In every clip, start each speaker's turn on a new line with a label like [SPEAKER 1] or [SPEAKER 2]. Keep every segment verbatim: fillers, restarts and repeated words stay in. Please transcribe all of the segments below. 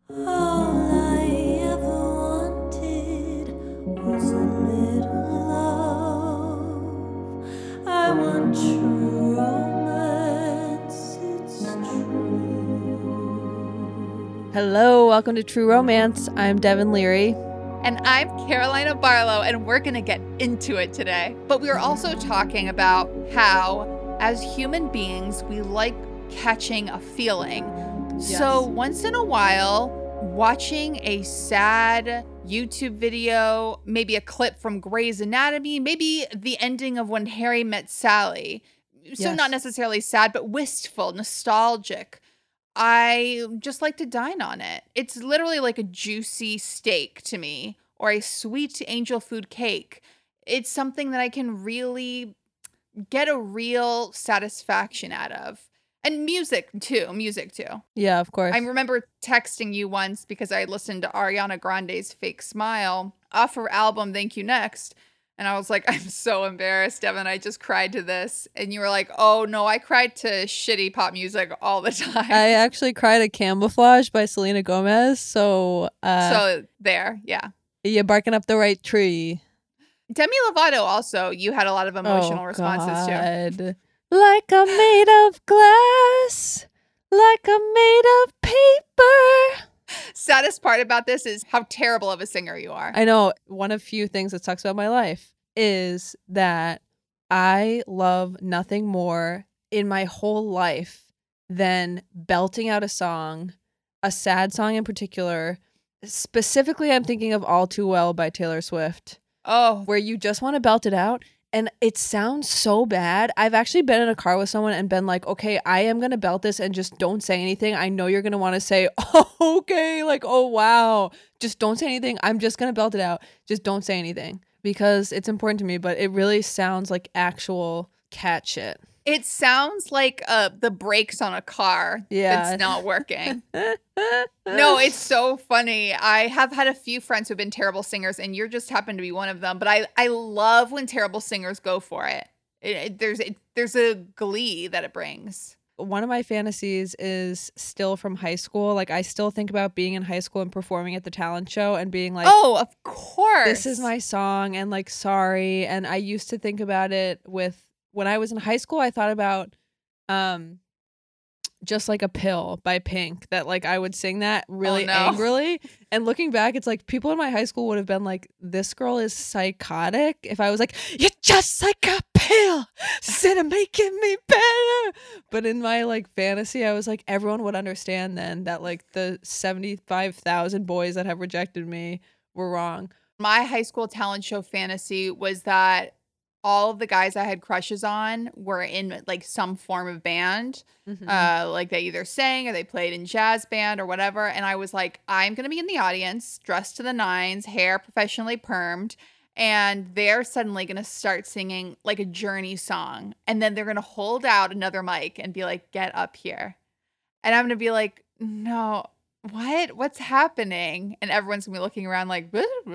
[SPEAKER 1] All I ever wanted was a little love. I want true romance, it's true.
[SPEAKER 2] Hello, welcome to True Romance. I'm Devin Leary.
[SPEAKER 3] And I'm Carolina Barlow, and we're going to get into it today. But we are also talking about how, as human beings, we like catching a feeling.
[SPEAKER 2] Yes.
[SPEAKER 3] So once in a while, watching a sad YouTube video, maybe a clip from Grey's Anatomy, maybe the ending of When Harry Met Sally. So
[SPEAKER 2] Yes.
[SPEAKER 3] not necessarily sad, but wistful, nostalgic. I just like to dine on it. It's literally like a juicy steak to me, or a sweet angel food cake. It's something that I can really get a real satisfaction out of. And music too, music too.
[SPEAKER 2] Yeah, of course.
[SPEAKER 3] I remember texting you once because I listened to Ariana Grande's Fake Smile off her album Thank You Next. And I was like, I'm so embarrassed, Devin. I just cried to this. And you were like, oh, no, I cried to shitty pop music all the time.
[SPEAKER 2] I actually cried at Camouflage by Selena Gomez. So, uh,
[SPEAKER 3] so there, yeah.
[SPEAKER 2] you're barking up the right tree.
[SPEAKER 3] Demi Lovato also, you had a lot of emotional
[SPEAKER 2] oh,
[SPEAKER 3] responses to.
[SPEAKER 2] God. Like I'm made of glass, like I'm made of paper.
[SPEAKER 3] Saddest part about this is how terrible of a singer you are.
[SPEAKER 2] I know one of few things that sucks about my life is that I love nothing more in my whole life than belting out a song, a sad song in particular. Specifically, I'm thinking of All Too Well by Taylor Swift,
[SPEAKER 3] Oh,
[SPEAKER 2] where you just want to belt it out. And it sounds so bad. I've actually been in a car with someone and been like, okay, I am going to belt this and just don't say anything. I know you're going to want to say, oh, okay, like, oh, wow. Just don't say anything. I'm just going to belt it out. Just don't say anything because it's important to me. But it really sounds like actual cat shit.
[SPEAKER 3] it sounds like uh, the brakes on a car
[SPEAKER 2] Yeah.
[SPEAKER 3] that's not working. No, it's so funny. I have had a few friends who've been terrible singers, and you just happen to be one of them. But I, I love when terrible singers go for it. it, it there's it, there's a glee that it brings.
[SPEAKER 2] One of my fantasies is still from high school. Like, I still think about being in high school and performing at the talent show and being like,
[SPEAKER 3] Oh, of course.
[SPEAKER 2] this is my song, and like, sorry. And I used to think about it with, when I was in high school, I thought about um Just Like a Pill by Pink, that like I would sing that really
[SPEAKER 3] Oh, no.
[SPEAKER 2] angrily. And looking back, it's like people in my high school would have been like, this girl is psychotic. If I was like, you're just like a pill, instead of making me better. But in my like fantasy, I was like, everyone would understand then that like the seventy-five thousand boys that have rejected me were wrong.
[SPEAKER 3] My high school talent show fantasy was that all of the guys I had crushes on were in like some form of band.
[SPEAKER 2] Mhm.
[SPEAKER 3] Uh, like they either sang or they played in jazz band or whatever. And I was like, I'm going to be in the audience, dressed to the nines, hair professionally permed. And they're suddenly going to start singing like a Journey song. And then they're going to hold out another mic and be like, get up here. And I'm going to be like, no, what? What's happening? And everyone's going to be looking around like,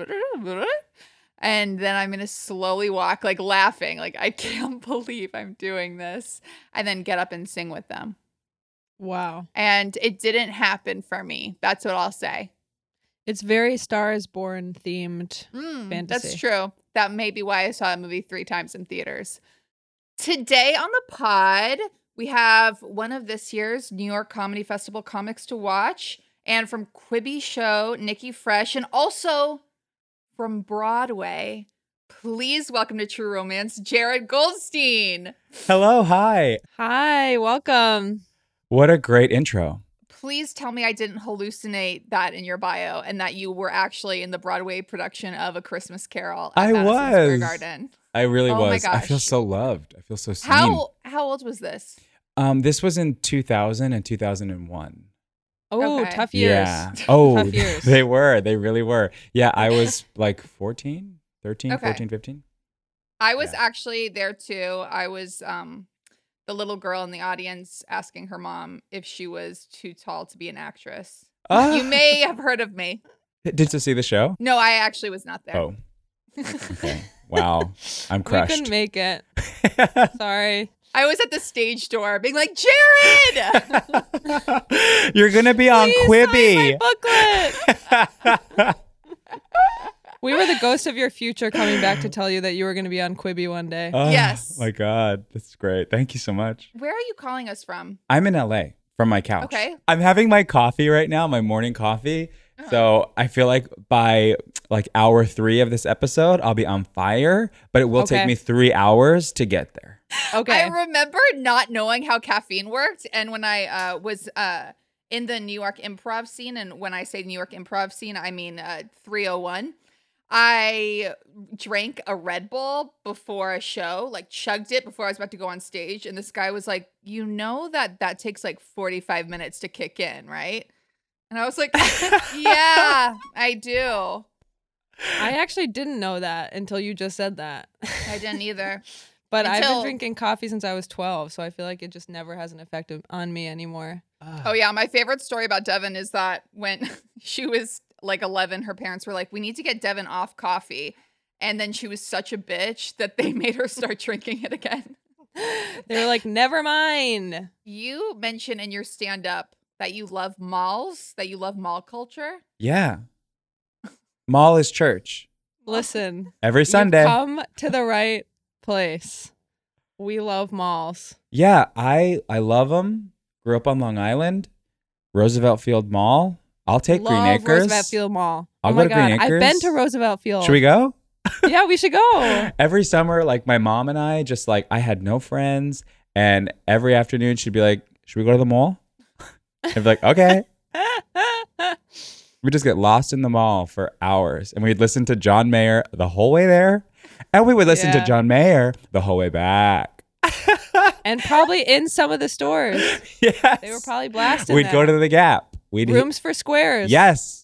[SPEAKER 3] and then I'm going to slowly walk, like laughing, like, I can't believe I'm doing this. And then get up and sing with them.
[SPEAKER 2] Wow.
[SPEAKER 3] And it didn't happen for me. That's what I'll say.
[SPEAKER 2] It's very Star is Born themed.
[SPEAKER 3] Mm,
[SPEAKER 2] Fantasy.
[SPEAKER 3] That's true. That may be why I saw that movie three times in theaters. Today on the pod, we have one of this year's New York Comedy Festival comics to watch. And from Quibi Show, Nikki Fresh, and also from Broadway, please welcome to True Romance, Jared Goldstein.
[SPEAKER 4] Hello, hi.
[SPEAKER 2] Hi, welcome.
[SPEAKER 4] What a great intro.
[SPEAKER 3] Please tell me I didn't hallucinate that in your bio and that you were actually in the Broadway production of A Christmas Carol at
[SPEAKER 4] I
[SPEAKER 3] Madison Square
[SPEAKER 4] was.
[SPEAKER 3] Garden.
[SPEAKER 4] I really
[SPEAKER 3] Oh my
[SPEAKER 4] was. I feel
[SPEAKER 3] gosh.
[SPEAKER 4] so loved. I feel so seen.
[SPEAKER 3] How how old was this?
[SPEAKER 4] Um, this was in two thousand and two thousand one.
[SPEAKER 2] Oh,
[SPEAKER 3] Okay.
[SPEAKER 2] tough years.
[SPEAKER 4] Yeah. Oh,
[SPEAKER 2] Tough years.
[SPEAKER 4] they were. They really were. Yeah, I was like fourteen, thirteen,
[SPEAKER 3] Okay.
[SPEAKER 4] fourteen, fifteen.
[SPEAKER 3] I was
[SPEAKER 4] Yeah.
[SPEAKER 3] actually there too. I was um the little girl in the audience asking her mom if she was too tall to be an actress.
[SPEAKER 4] Ah.
[SPEAKER 3] You may have heard of me.
[SPEAKER 4] Did you see the show?
[SPEAKER 3] No, I actually was not there.
[SPEAKER 4] Oh, okay. Wow. I'm
[SPEAKER 2] We
[SPEAKER 4] crushed.
[SPEAKER 2] couldn't make it. Sorry.
[SPEAKER 3] I was at the stage door being like, Jared!
[SPEAKER 4] You're going to be on
[SPEAKER 2] Please sign
[SPEAKER 4] Quibi.
[SPEAKER 2] my booklet. We were the ghost of your future coming back to tell you that you were going to be on Quibi one day.
[SPEAKER 4] Oh,
[SPEAKER 3] Yes.
[SPEAKER 4] my God. That's great. Thank you so much.
[SPEAKER 3] Where are you calling us from?
[SPEAKER 4] I'm in L A from my couch.
[SPEAKER 3] Okay.
[SPEAKER 4] I'm having my coffee right now, my morning coffee. So I feel like by like hour three of this episode, I'll be on fire, but it will
[SPEAKER 2] Okay.
[SPEAKER 4] take me three hours to get there.
[SPEAKER 2] Okay.
[SPEAKER 3] I remember not knowing how caffeine worked. And when I uh, was uh, in the New York improv scene, and when I say New York improv scene, I mean uh, three oh one, I drank a Red Bull before a show, like chugged it before I was about to go on stage. And this guy was like, you know that that takes like forty-five minutes to kick in, right? And I was like, yeah, I do.
[SPEAKER 2] I actually didn't know that until you just said that.
[SPEAKER 3] I didn't either.
[SPEAKER 2] But I've
[SPEAKER 3] Until-
[SPEAKER 2] been drinking coffee since I was twelve, so I feel like it just never has an effect of- on me anymore.
[SPEAKER 3] Oh yeah, my favorite story about Devin is that when she was like eleven, her parents were like, "We need to get Devin off coffee," and then she was such a bitch that they made her start drinking it again.
[SPEAKER 2] They were like, never mind.
[SPEAKER 3] You mentioned in your stand-up that you love malls, that you love mall culture.
[SPEAKER 4] Yeah. Mall is church.
[SPEAKER 2] Listen,
[SPEAKER 4] Every
[SPEAKER 2] you've
[SPEAKER 4] Sunday.
[SPEAKER 2] come to the right place. We love malls.
[SPEAKER 4] Yeah, I I love them. Grew up on Long Island, Roosevelt Field Mall. I'll take
[SPEAKER 2] love
[SPEAKER 4] Green Acres.
[SPEAKER 2] Roosevelt Field Mall.
[SPEAKER 4] I'll
[SPEAKER 2] oh
[SPEAKER 4] go
[SPEAKER 2] my
[SPEAKER 4] to Green
[SPEAKER 2] God, I've been
[SPEAKER 4] Acres.
[SPEAKER 2] to Roosevelt Field.
[SPEAKER 4] Should we go?
[SPEAKER 2] Yeah, we should go.
[SPEAKER 4] Every summer, like my mom and I, just like I had no friends, and every afternoon she'd be like, "Should we go to the mall?" I'd be like, "Okay." We just get lost in the mall for hours, and we'd listen to John Mayer the whole way there, and we would listen
[SPEAKER 2] Yeah.
[SPEAKER 4] to John Mayer the whole way back.
[SPEAKER 2] And probably in some of the stores.
[SPEAKER 4] Yes,
[SPEAKER 2] They were probably blasting
[SPEAKER 4] We'd
[SPEAKER 2] there.
[SPEAKER 4] go to the Gap. We'd
[SPEAKER 2] Rooms for Squares.
[SPEAKER 4] Yes.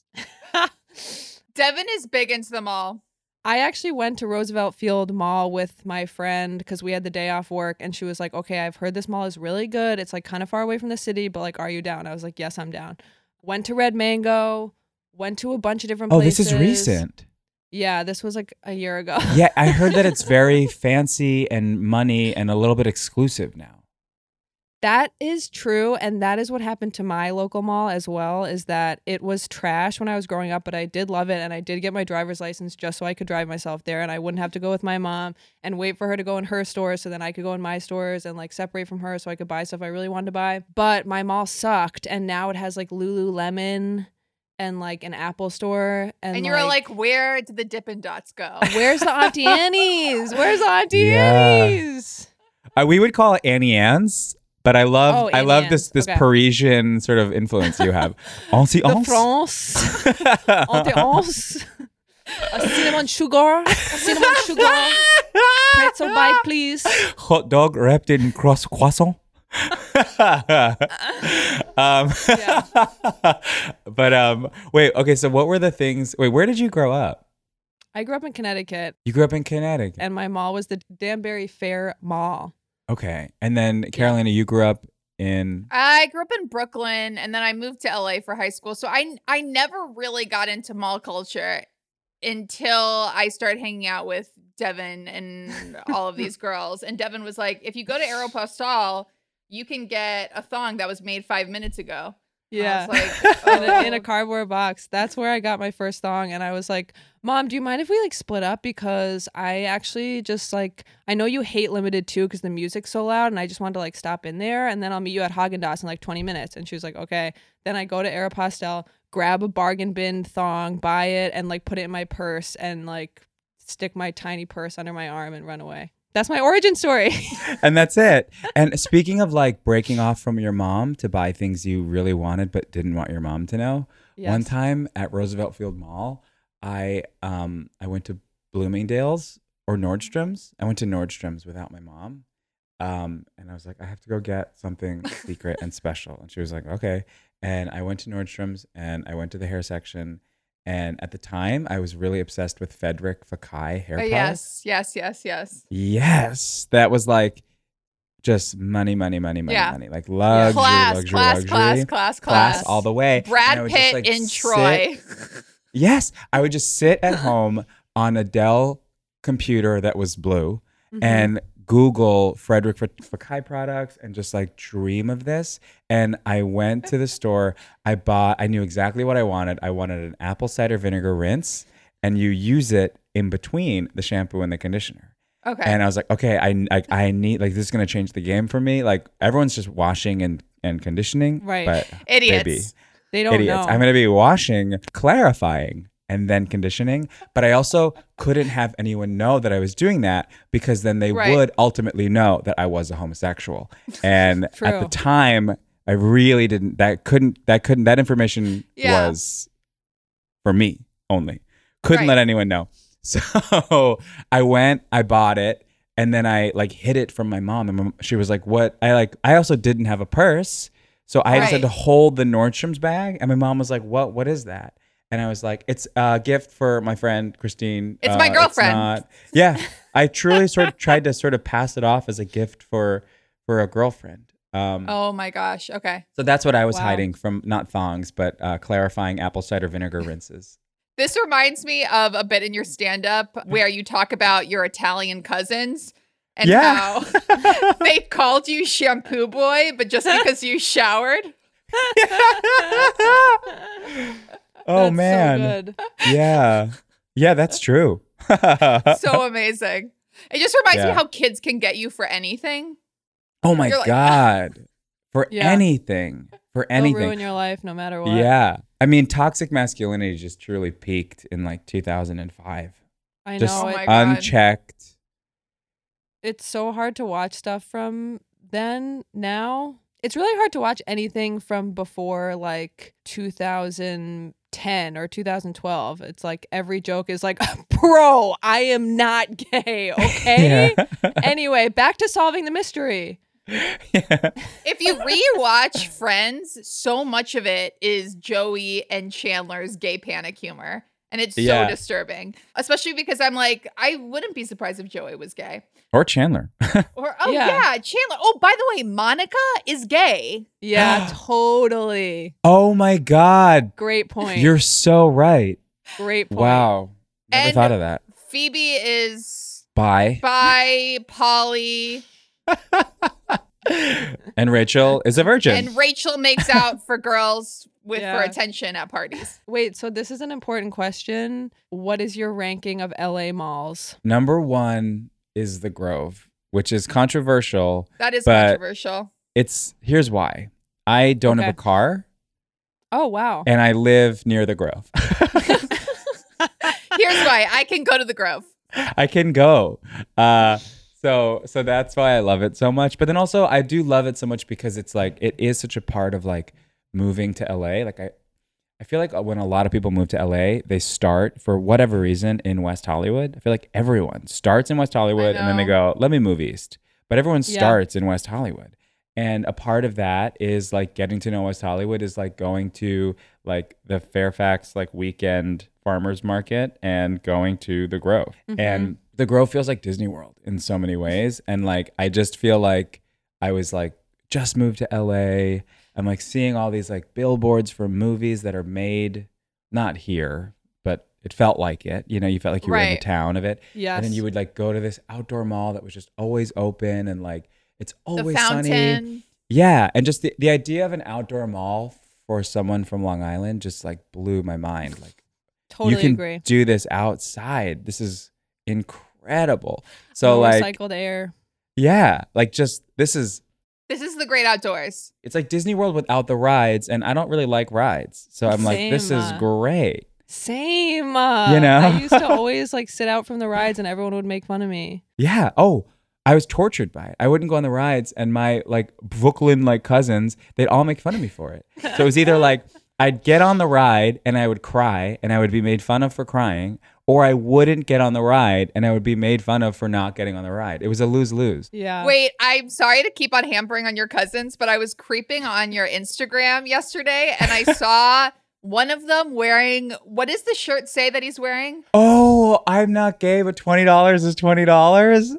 [SPEAKER 3] Devin is big into the mall.
[SPEAKER 2] I actually went to Roosevelt Field Mall with my friend because we had the day off work, and she was like, okay, I've heard this mall is really good. It's like kind of far away from the city, but like, are you down? I was like, yes, I'm down. Went to Red Mango, went to a bunch of different
[SPEAKER 4] Oh,
[SPEAKER 2] places.
[SPEAKER 4] this is recent.
[SPEAKER 2] Yeah, this was like a year ago.
[SPEAKER 4] Yeah, I heard that it's very fancy and money and a little bit exclusive now.
[SPEAKER 2] That is true, and that is what happened to my local mall as well, is that it was trash when I was growing up, but I did love it, and I did get my driver's license just so I could drive myself there, and I wouldn't have to go with my mom and wait for her to go in her stores so then I could go in my stores and like separate from her so I could buy stuff I really wanted to buy. But my mall sucked, and now it has like Lululemon and like an Apple store, and,
[SPEAKER 3] And, you were like, where did the Dippin' Dots go?
[SPEAKER 2] where's the Auntie Annie's? Where's the Auntie
[SPEAKER 4] Yeah.
[SPEAKER 2] Annie's?
[SPEAKER 4] Uh, we would call it Annie Ann's, but I love
[SPEAKER 2] Oh,
[SPEAKER 4] I
[SPEAKER 2] Annie
[SPEAKER 4] love
[SPEAKER 2] Ann's.
[SPEAKER 4] this this
[SPEAKER 2] Okay.
[SPEAKER 4] Parisian sort of influence you have. Auntie
[SPEAKER 2] The
[SPEAKER 4] Ann's.
[SPEAKER 2] France. Auntie Anne's. A cinnamon sugar. A cinnamon sugar. Pretzel bite, please.
[SPEAKER 4] Hot dog wrapped in cross croissant. um, but um, wait, okay. So what were the things? Wait, where did you grow up?
[SPEAKER 2] I grew up in Connecticut,
[SPEAKER 4] You grew up in Connecticut.
[SPEAKER 2] and my mall was the Danbury Fair Mall.
[SPEAKER 4] Okay, and then Carolina, you grew up in.
[SPEAKER 3] I grew up in Brooklyn, and then I moved to L A for high school. So I I never really got into mall culture until I started hanging out with Devin and all of these girls. And Devin was like, if you go to Aeropostale, you can get a thong that was made five minutes ago.
[SPEAKER 2] Yeah.
[SPEAKER 3] I was like,
[SPEAKER 2] in, a, in a
[SPEAKER 3] oh.
[SPEAKER 2] cardboard box. That's where I got my first thong. And I was like, Mom, do you mind if we like split up? Because I actually just like, I know you hate Limited too because the music's so loud, and I just wanted to like stop in there, and then I'll meet you at Haagen-Dazs in like twenty minutes. And she was like, okay. Then I go to Aeropostale, grab a bargain bin thong, buy it, and like put it in my purse and like stick my tiny purse under my arm and run away. That's my origin story.
[SPEAKER 4] And that's it. And speaking of like breaking off from your mom to buy things you really wanted but didn't want your mom to know,
[SPEAKER 2] Yes.
[SPEAKER 4] one time at Roosevelt Field Mall, I um I went to Bloomingdale's or Nordstrom's. I went to Nordstrom's without my mom. Um, and I was like, I have to go get something secret and special. And she was like, okay. And I went to Nordstrom's and I went to the hair section. And at the time, I was really obsessed with Frederic Fekkai hair
[SPEAKER 3] Uh,
[SPEAKER 4] products.
[SPEAKER 3] yes, yes, yes, yes.
[SPEAKER 4] Yes, that was like just money, money, money, money,
[SPEAKER 3] Yeah.
[SPEAKER 4] money. Like luxury,
[SPEAKER 3] Class,
[SPEAKER 4] luxury,
[SPEAKER 3] class,
[SPEAKER 4] luxury.
[SPEAKER 3] class, class,
[SPEAKER 4] Class
[SPEAKER 3] class.
[SPEAKER 4] all the way. And I
[SPEAKER 3] Brad
[SPEAKER 4] would just,
[SPEAKER 3] Pitt
[SPEAKER 4] like,
[SPEAKER 3] in
[SPEAKER 4] sit-
[SPEAKER 3] Troy.
[SPEAKER 4] Yes, I would just sit at home on a Dell computer that was blue
[SPEAKER 2] Mhm.
[SPEAKER 4] and Google Frederick Fekkai products and just like dream of this. And I went to the store. I bought. I knew exactly what I wanted. I wanted an apple cider vinegar rinse, and you use it in between the shampoo and the conditioner.
[SPEAKER 3] Okay.
[SPEAKER 4] And I was like, okay, I I, I need like this is gonna change the game for me. Like everyone's just washing and and conditioning,
[SPEAKER 2] Right.
[SPEAKER 4] But
[SPEAKER 3] Idiots.
[SPEAKER 4] baby,
[SPEAKER 2] They don't
[SPEAKER 4] idiots.
[SPEAKER 2] know.
[SPEAKER 4] I'm gonna be washing, clarifying, and then conditioning. But I also couldn't have anyone know that I was doing that because then they
[SPEAKER 3] Right.
[SPEAKER 4] would ultimately know that I was a homosexual. And at the
[SPEAKER 2] True.
[SPEAKER 4] time, I really didn't. That couldn't. That couldn't. That information
[SPEAKER 3] Yeah.
[SPEAKER 4] was for me only. Couldn't
[SPEAKER 3] Right.
[SPEAKER 4] let anyone know. So I went. I bought it. And then I like hid it from my mom, and she was like, "What?" I like. I also didn't have a purse, so I just had to
[SPEAKER 3] Right.
[SPEAKER 4] hold the Nordstrom's bag. And my mom was like, "What? What is that?" And I was like, "It's a gift for my friend Christine.
[SPEAKER 3] It's my
[SPEAKER 4] Uh,
[SPEAKER 3] girlfriend."
[SPEAKER 4] not- Yeah, I truly sort of tried to sort of pass it off as a gift for for a girlfriend. Um,
[SPEAKER 3] Oh my gosh. Okay.
[SPEAKER 4] So that's what I was
[SPEAKER 2] Wow.
[SPEAKER 4] hiding from, not thongs, but uh, clarifying apple cider vinegar rinses.
[SPEAKER 3] This reminds me of a bit in your stand-up where you talk about your Italian cousins and
[SPEAKER 4] Yeah.
[SPEAKER 3] how they called you shampoo boy, but just because you showered.
[SPEAKER 4] Oh
[SPEAKER 2] That's
[SPEAKER 4] man,
[SPEAKER 2] so good.
[SPEAKER 4] yeah, yeah, that's true.
[SPEAKER 3] So amazing. It just reminds me
[SPEAKER 4] Yeah.
[SPEAKER 3] how kids can get you for anything.
[SPEAKER 4] Oh my
[SPEAKER 3] You're like-
[SPEAKER 4] God. For
[SPEAKER 2] Yeah.
[SPEAKER 4] anything. For
[SPEAKER 2] They'll
[SPEAKER 4] anything.
[SPEAKER 2] ruin your life no matter what.
[SPEAKER 4] Yeah. I mean, toxic masculinity just truly peaked in like two thousand five.
[SPEAKER 2] I
[SPEAKER 4] Just
[SPEAKER 2] know.
[SPEAKER 3] Oh my
[SPEAKER 2] it,
[SPEAKER 3] God.
[SPEAKER 4] unchecked.
[SPEAKER 2] it's so hard to watch stuff from then now. It's really hard to watch anything from before like two thousand ten or two thousand twelve. It's like every joke is like, bro, I am not gay, okay?
[SPEAKER 4] Yeah.
[SPEAKER 2] Anyway, back to solving the mystery.
[SPEAKER 4] Yeah.
[SPEAKER 3] If you rewatch Friends, so much of it is Joey and Chandler's gay panic humor. And it's so
[SPEAKER 4] Yeah.
[SPEAKER 3] disturbing, especially because I'm like, I wouldn't be surprised if Joey was gay.
[SPEAKER 4] Or Chandler.
[SPEAKER 3] Or, oh,
[SPEAKER 2] Yeah.
[SPEAKER 3] yeah. Chandler. Oh, by the way, Monica is gay.
[SPEAKER 2] Yeah, totally.
[SPEAKER 4] Oh my God.
[SPEAKER 2] Great point.
[SPEAKER 4] You're so right.
[SPEAKER 2] Great point.
[SPEAKER 4] Wow. Never
[SPEAKER 3] And-
[SPEAKER 4] thought of that.
[SPEAKER 3] Phoebe is
[SPEAKER 4] Bye.
[SPEAKER 3] bi, poly,
[SPEAKER 4] And Rachel is a virgin.
[SPEAKER 3] and Rachel makes out for girls with
[SPEAKER 2] Yeah.
[SPEAKER 3] for attention at parties.
[SPEAKER 2] Wait, so this is an important question. What is your ranking of L A malls?
[SPEAKER 4] Number one is the Grove, which is controversial.
[SPEAKER 3] That is
[SPEAKER 4] But-
[SPEAKER 3] controversial.
[SPEAKER 4] It's here's why. I don't have
[SPEAKER 2] Okay.
[SPEAKER 4] a car
[SPEAKER 2] Oh, wow.
[SPEAKER 4] and I live near the Grove.
[SPEAKER 3] Here's why I can go to the Grove.
[SPEAKER 4] I can go. Uh, so so that's why I love it so much. But then also I do love it so much because it's like it is such a part of like moving to L A. Like I I feel like when a lot of people move to L A, they start for whatever reason in West Hollywood. I feel like everyone starts in West Hollywood and then they
[SPEAKER 3] know.
[SPEAKER 4] go, let me move east. But everyone
[SPEAKER 2] Yeah.
[SPEAKER 4] starts in West Hollywood. And a part of that is like getting to know West Hollywood is like going to like the Fairfax like weekend farmers market and going to the Grove.
[SPEAKER 2] Mhm.
[SPEAKER 4] And the Grove feels like Disney World in so many ways. And like I just feel like I was like just moved to L A. I'm like seeing all these like billboards for movies that are made not here, but it felt like it. You know, you felt like you were in the
[SPEAKER 3] Right.
[SPEAKER 4] town of it.
[SPEAKER 2] Yes.
[SPEAKER 4] And then you would like go to this outdoor mall that was just always open and like it's
[SPEAKER 3] The
[SPEAKER 4] always sunny.
[SPEAKER 3] fountain.
[SPEAKER 4] Yeah, and just the, the idea of an outdoor mall for someone from Long Island just like blew my mind. Like
[SPEAKER 2] totally
[SPEAKER 4] you can
[SPEAKER 2] agree.
[SPEAKER 4] do this outside. This is incredible. So
[SPEAKER 2] No
[SPEAKER 4] like
[SPEAKER 2] recycled air.
[SPEAKER 4] yeah, like just this is
[SPEAKER 3] This is the great outdoors.
[SPEAKER 4] it's like Disney World without the rides and I don't really like rides. So I'm like this
[SPEAKER 2] Same,
[SPEAKER 4] is
[SPEAKER 2] uh,
[SPEAKER 4] great.
[SPEAKER 2] Same. Uh,
[SPEAKER 4] You know?
[SPEAKER 2] I used to always like sit out from the rides and everyone would make fun of me.
[SPEAKER 4] Yeah. Oh, I was tortured by it. I wouldn't go on the rides, and my like Brooklyn like cousins, they'd all make fun of me for it. So it was either like I'd get on the ride and I would cry, and I would be made fun of for crying, or I wouldn't get on the ride and I would be made fun of for not getting on the ride. It was a lose lose.
[SPEAKER 2] Yeah.
[SPEAKER 3] Wait, I'm sorry to keep on hampering on your cousins, but I was creeping on your Instagram yesterday and I saw one of them wearing, what does the shirt say that he's wearing?
[SPEAKER 4] Oh, I'm not gay, but twenty dollars is twenty dollars.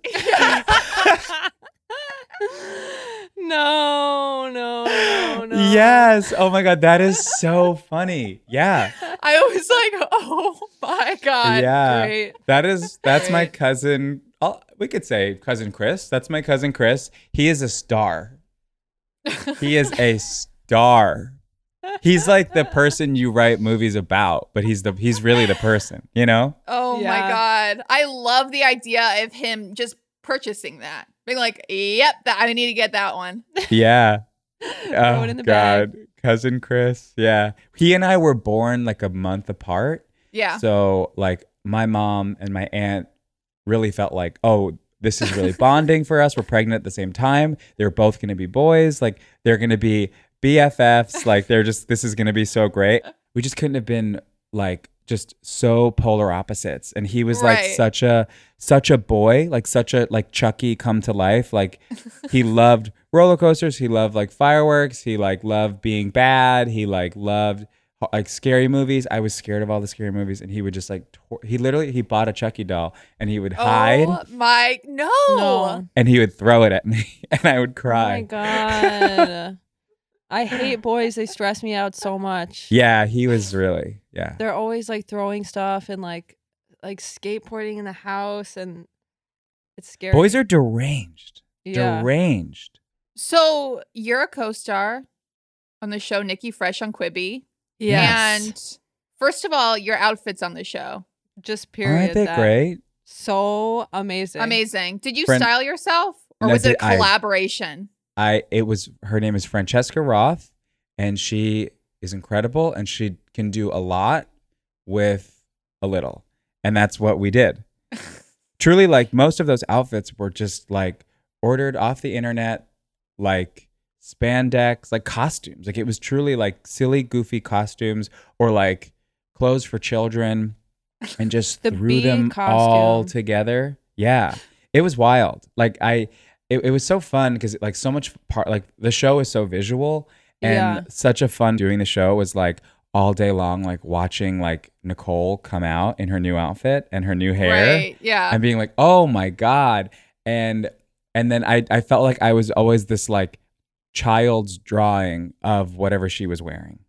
[SPEAKER 2] no, no, no, no.
[SPEAKER 4] Yes. Oh my god, that is so funny. Yeah.
[SPEAKER 3] I was like, oh my God.
[SPEAKER 4] yeah.
[SPEAKER 2] Great.
[SPEAKER 4] That is that's my
[SPEAKER 3] Great.
[SPEAKER 4] cousin I'll, we could say cousin Chris. That's my cousin Chris. He is a star. He is a star. He's like the person you write movies about, but he's the he's really the person, you know?
[SPEAKER 3] Oh
[SPEAKER 2] Yeah.
[SPEAKER 3] my God. I love the idea of him just purchasing that. Being like, yep, that, I need to get that one.
[SPEAKER 4] Yeah.
[SPEAKER 2] Throw it in the bag.
[SPEAKER 4] Cousin Chris. Yeah. He and I were born like a month apart.
[SPEAKER 3] Yeah.
[SPEAKER 4] So like my mom and my aunt really felt like, oh, this is really bonding for us. We're pregnant at the same time. They're both going to be boys. Like they're going to be B F Fs. Like they're just, this is going to be so great. We just couldn't have been like just so polar opposites. And he was like
[SPEAKER 3] Right.
[SPEAKER 4] such a, such a boy, like such a, like Chucky come to life. Like he loved roller coasters. He loved like fireworks. He like loved being bad. He like loved like scary movies. I was scared of all the scary movies. And he would just like, tor- he literally, he bought a Chucky doll and he would hide
[SPEAKER 3] Oh my, no.
[SPEAKER 2] No.
[SPEAKER 4] and he would throw it at me and I would
[SPEAKER 2] Oh my
[SPEAKER 4] cry.
[SPEAKER 2] god. I hate boys. They stress me out so much.
[SPEAKER 4] Yeah, he was really, yeah.
[SPEAKER 2] They're always like throwing stuff and like like skateboarding in the house, and it's scary.
[SPEAKER 4] Boys are deranged.
[SPEAKER 2] yeah.
[SPEAKER 4] Deranged.
[SPEAKER 3] So you're a co-star on the show Nikki Fresh on Quibi.
[SPEAKER 2] Yes.
[SPEAKER 3] And first of all, your outfits on the show.
[SPEAKER 2] Just period.
[SPEAKER 4] Aren't they
[SPEAKER 2] that.
[SPEAKER 4] great?
[SPEAKER 2] So amazing.
[SPEAKER 3] Amazing. Did you
[SPEAKER 4] Fran-
[SPEAKER 3] style yourself? Or
[SPEAKER 4] No,
[SPEAKER 3] was it
[SPEAKER 4] did
[SPEAKER 3] a
[SPEAKER 4] I-
[SPEAKER 3] collaboration?
[SPEAKER 4] I it was her name is Francesca Roth and she is incredible and she can do a lot with a little. And that's what we did. Truly, like most of those outfits were just like ordered off the internet, like spandex, like costumes. Like it was truly like silly, goofy costumes or like clothes for children and just
[SPEAKER 2] The
[SPEAKER 4] threw
[SPEAKER 2] bee
[SPEAKER 4] them all
[SPEAKER 2] costume.
[SPEAKER 4] together. Yeah. It was wild. Like I it, it was so fun because like so much part like the show is so visual and
[SPEAKER 2] Yeah.
[SPEAKER 4] such a fun doing the show was like all day long, like watching like Nicole come out in her new outfit and her new hair.
[SPEAKER 3] Right. Yeah.
[SPEAKER 4] And being like, oh my God. And and then I, I felt like I was always this like child's drawing of whatever she was wearing.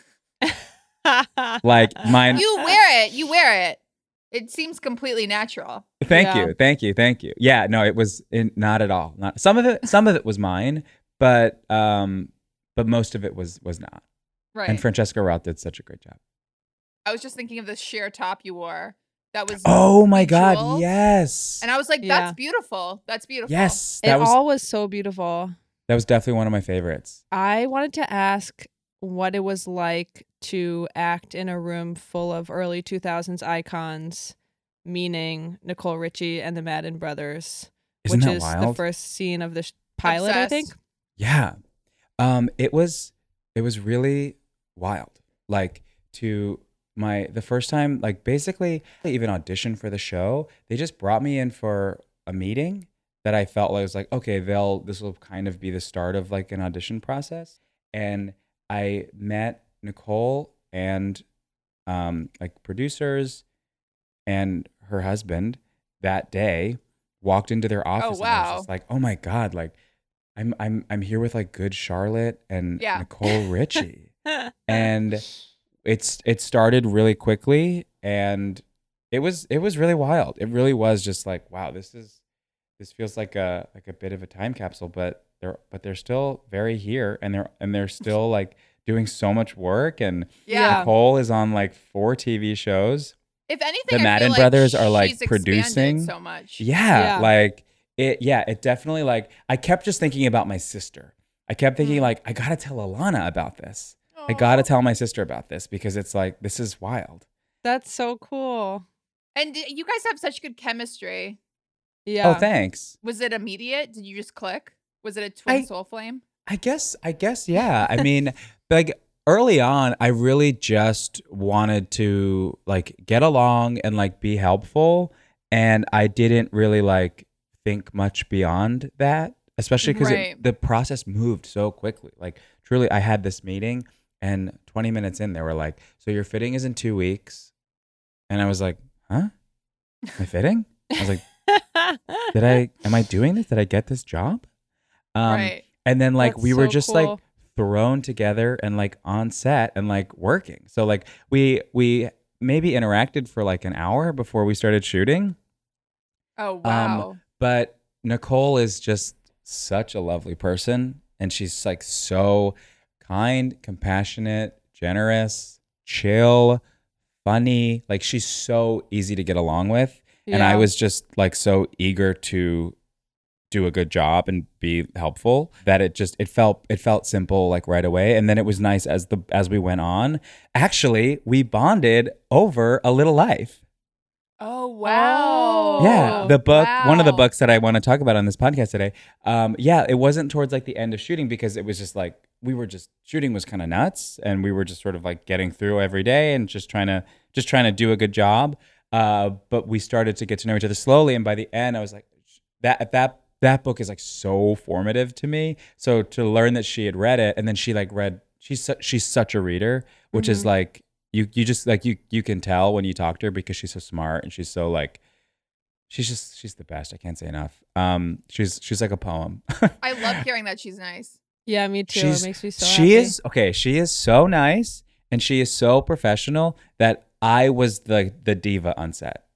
[SPEAKER 4] Like mine.
[SPEAKER 3] you wear it. You wear it. It seems completely natural.
[SPEAKER 4] Thank
[SPEAKER 2] Yeah.
[SPEAKER 4] you. Thank you. Thank you. Yeah, no, it was in, not at all. Not some of it some of it was mine, but um but most of it was was not.
[SPEAKER 3] Right.
[SPEAKER 4] And Francesca Roth did such a great job.
[SPEAKER 3] I was just thinking of the sheer top you wore. That was
[SPEAKER 4] Oh my God,
[SPEAKER 3] bejeweled.
[SPEAKER 4] yes.
[SPEAKER 3] And I was like,
[SPEAKER 2] Yeah.
[SPEAKER 3] that's beautiful. That's beautiful.
[SPEAKER 4] Yes.
[SPEAKER 2] It
[SPEAKER 4] That was
[SPEAKER 2] all was so beautiful.
[SPEAKER 4] that was definitely one of my favorites.
[SPEAKER 2] I wanted to ask what it was like to act in a room full of early two thousands icons, meaning Nicole Richie and the Madden brothers,
[SPEAKER 4] Isn't
[SPEAKER 2] which
[SPEAKER 4] that
[SPEAKER 2] is the
[SPEAKER 4] wild?
[SPEAKER 2] first scene of the sh- pilot, I think.
[SPEAKER 3] Obsessed.
[SPEAKER 4] Yeah. Um it was it was really wild. Like to my the first time like basically I even auditioned for the show. They just brought me in for a meeting that I felt like was like, okay, they'll this will kind of be the start of like an audition process. And I met Nicole and um like producers and her husband that day, walked into their office and I was
[SPEAKER 3] wow.
[SPEAKER 4] just like, oh my God, like I'm I'm I'm here with like good Charlotte and
[SPEAKER 3] Yeah.
[SPEAKER 4] Nicole Richie. And it's it started really quickly and it was it was really wild. It really was just like, wow, this is this feels like a like a bit of a time capsule, but they're but they're still very here and they're and they're still like doing so much work and
[SPEAKER 3] Yeah.
[SPEAKER 4] Nicole is on like four T V shows.
[SPEAKER 3] If anything,
[SPEAKER 4] The
[SPEAKER 3] I feel
[SPEAKER 4] Madden
[SPEAKER 3] like
[SPEAKER 4] brothers are, like,
[SPEAKER 3] she's expanded
[SPEAKER 4] producing.
[SPEAKER 3] so much.
[SPEAKER 4] Yeah,
[SPEAKER 2] Yeah.
[SPEAKER 4] like it yeah, it definitely like I kept just thinking about my sister. I kept thinking
[SPEAKER 3] Mm.
[SPEAKER 4] like I got to tell Alana about this. I got to
[SPEAKER 3] Aw.
[SPEAKER 4] tell my sister about this because it's like this is wild.
[SPEAKER 2] That's so cool.
[SPEAKER 3] And d- you guys have such good chemistry.
[SPEAKER 2] Yeah.
[SPEAKER 4] Oh, thanks.
[SPEAKER 3] Was it immediate? Did you just click? Was it a twin
[SPEAKER 4] I-
[SPEAKER 3] soul flame?
[SPEAKER 4] I guess I guess yeah. I mean, like early on, I really just wanted to like get along and like be helpful, and I didn't really like think much beyond that, especially because
[SPEAKER 3] Right.
[SPEAKER 4] the process moved so quickly. Like truly, I had this meeting, and twenty minutes in, they were like, "So your fitting is in two weeks," and I was like, "Huh? My fitting?" I was like, "Did I? Am I doing this? Did I get this job?" Um,
[SPEAKER 3] right.
[SPEAKER 4] And then like
[SPEAKER 2] That's
[SPEAKER 4] we were
[SPEAKER 2] so
[SPEAKER 4] just
[SPEAKER 2] cool.
[SPEAKER 4] like thrown together and like on set and like working. So like we we maybe interacted for like an hour before we started shooting.
[SPEAKER 3] Oh, wow.
[SPEAKER 4] Um, but Nicole is just such a lovely person, and she's like so kind, compassionate, generous, chill, funny. Like she's so easy to get along with. And I
[SPEAKER 2] Yeah.
[SPEAKER 4] was just like so eager to do a good job and be helpful that it just it felt it felt simple like right away. And then it was nice as the as we went on. Actually, we bonded over A Little Life.
[SPEAKER 3] Oh, wow.
[SPEAKER 4] Yeah, the book, one of the
[SPEAKER 3] Wow.
[SPEAKER 4] books that I want to talk about on this podcast today. Um, yeah, it wasn't towards like the end of shooting because it was just like we were just shooting was kind of nuts, and we were just sort of like getting through every day and just trying to just trying to do a good job. Uh, but we started to get to know each other slowly, and by the end, I was like, that that that book is like so formative to me. So to learn that she had read it, and then she like read, she's su- she's such a reader, which is
[SPEAKER 2] Mhm.
[SPEAKER 4] like. You you just like you you can tell when you talk to her because she's so smart and she's so like she's just she's the best. I can't say enough. Um she's she's like a poem.
[SPEAKER 3] I love hearing that she's nice.
[SPEAKER 2] Yeah, me too.
[SPEAKER 4] She's
[SPEAKER 2] It makes me so
[SPEAKER 4] she
[SPEAKER 2] happy.
[SPEAKER 4] is okay, she is so nice and she is so professional that I was the the diva on set.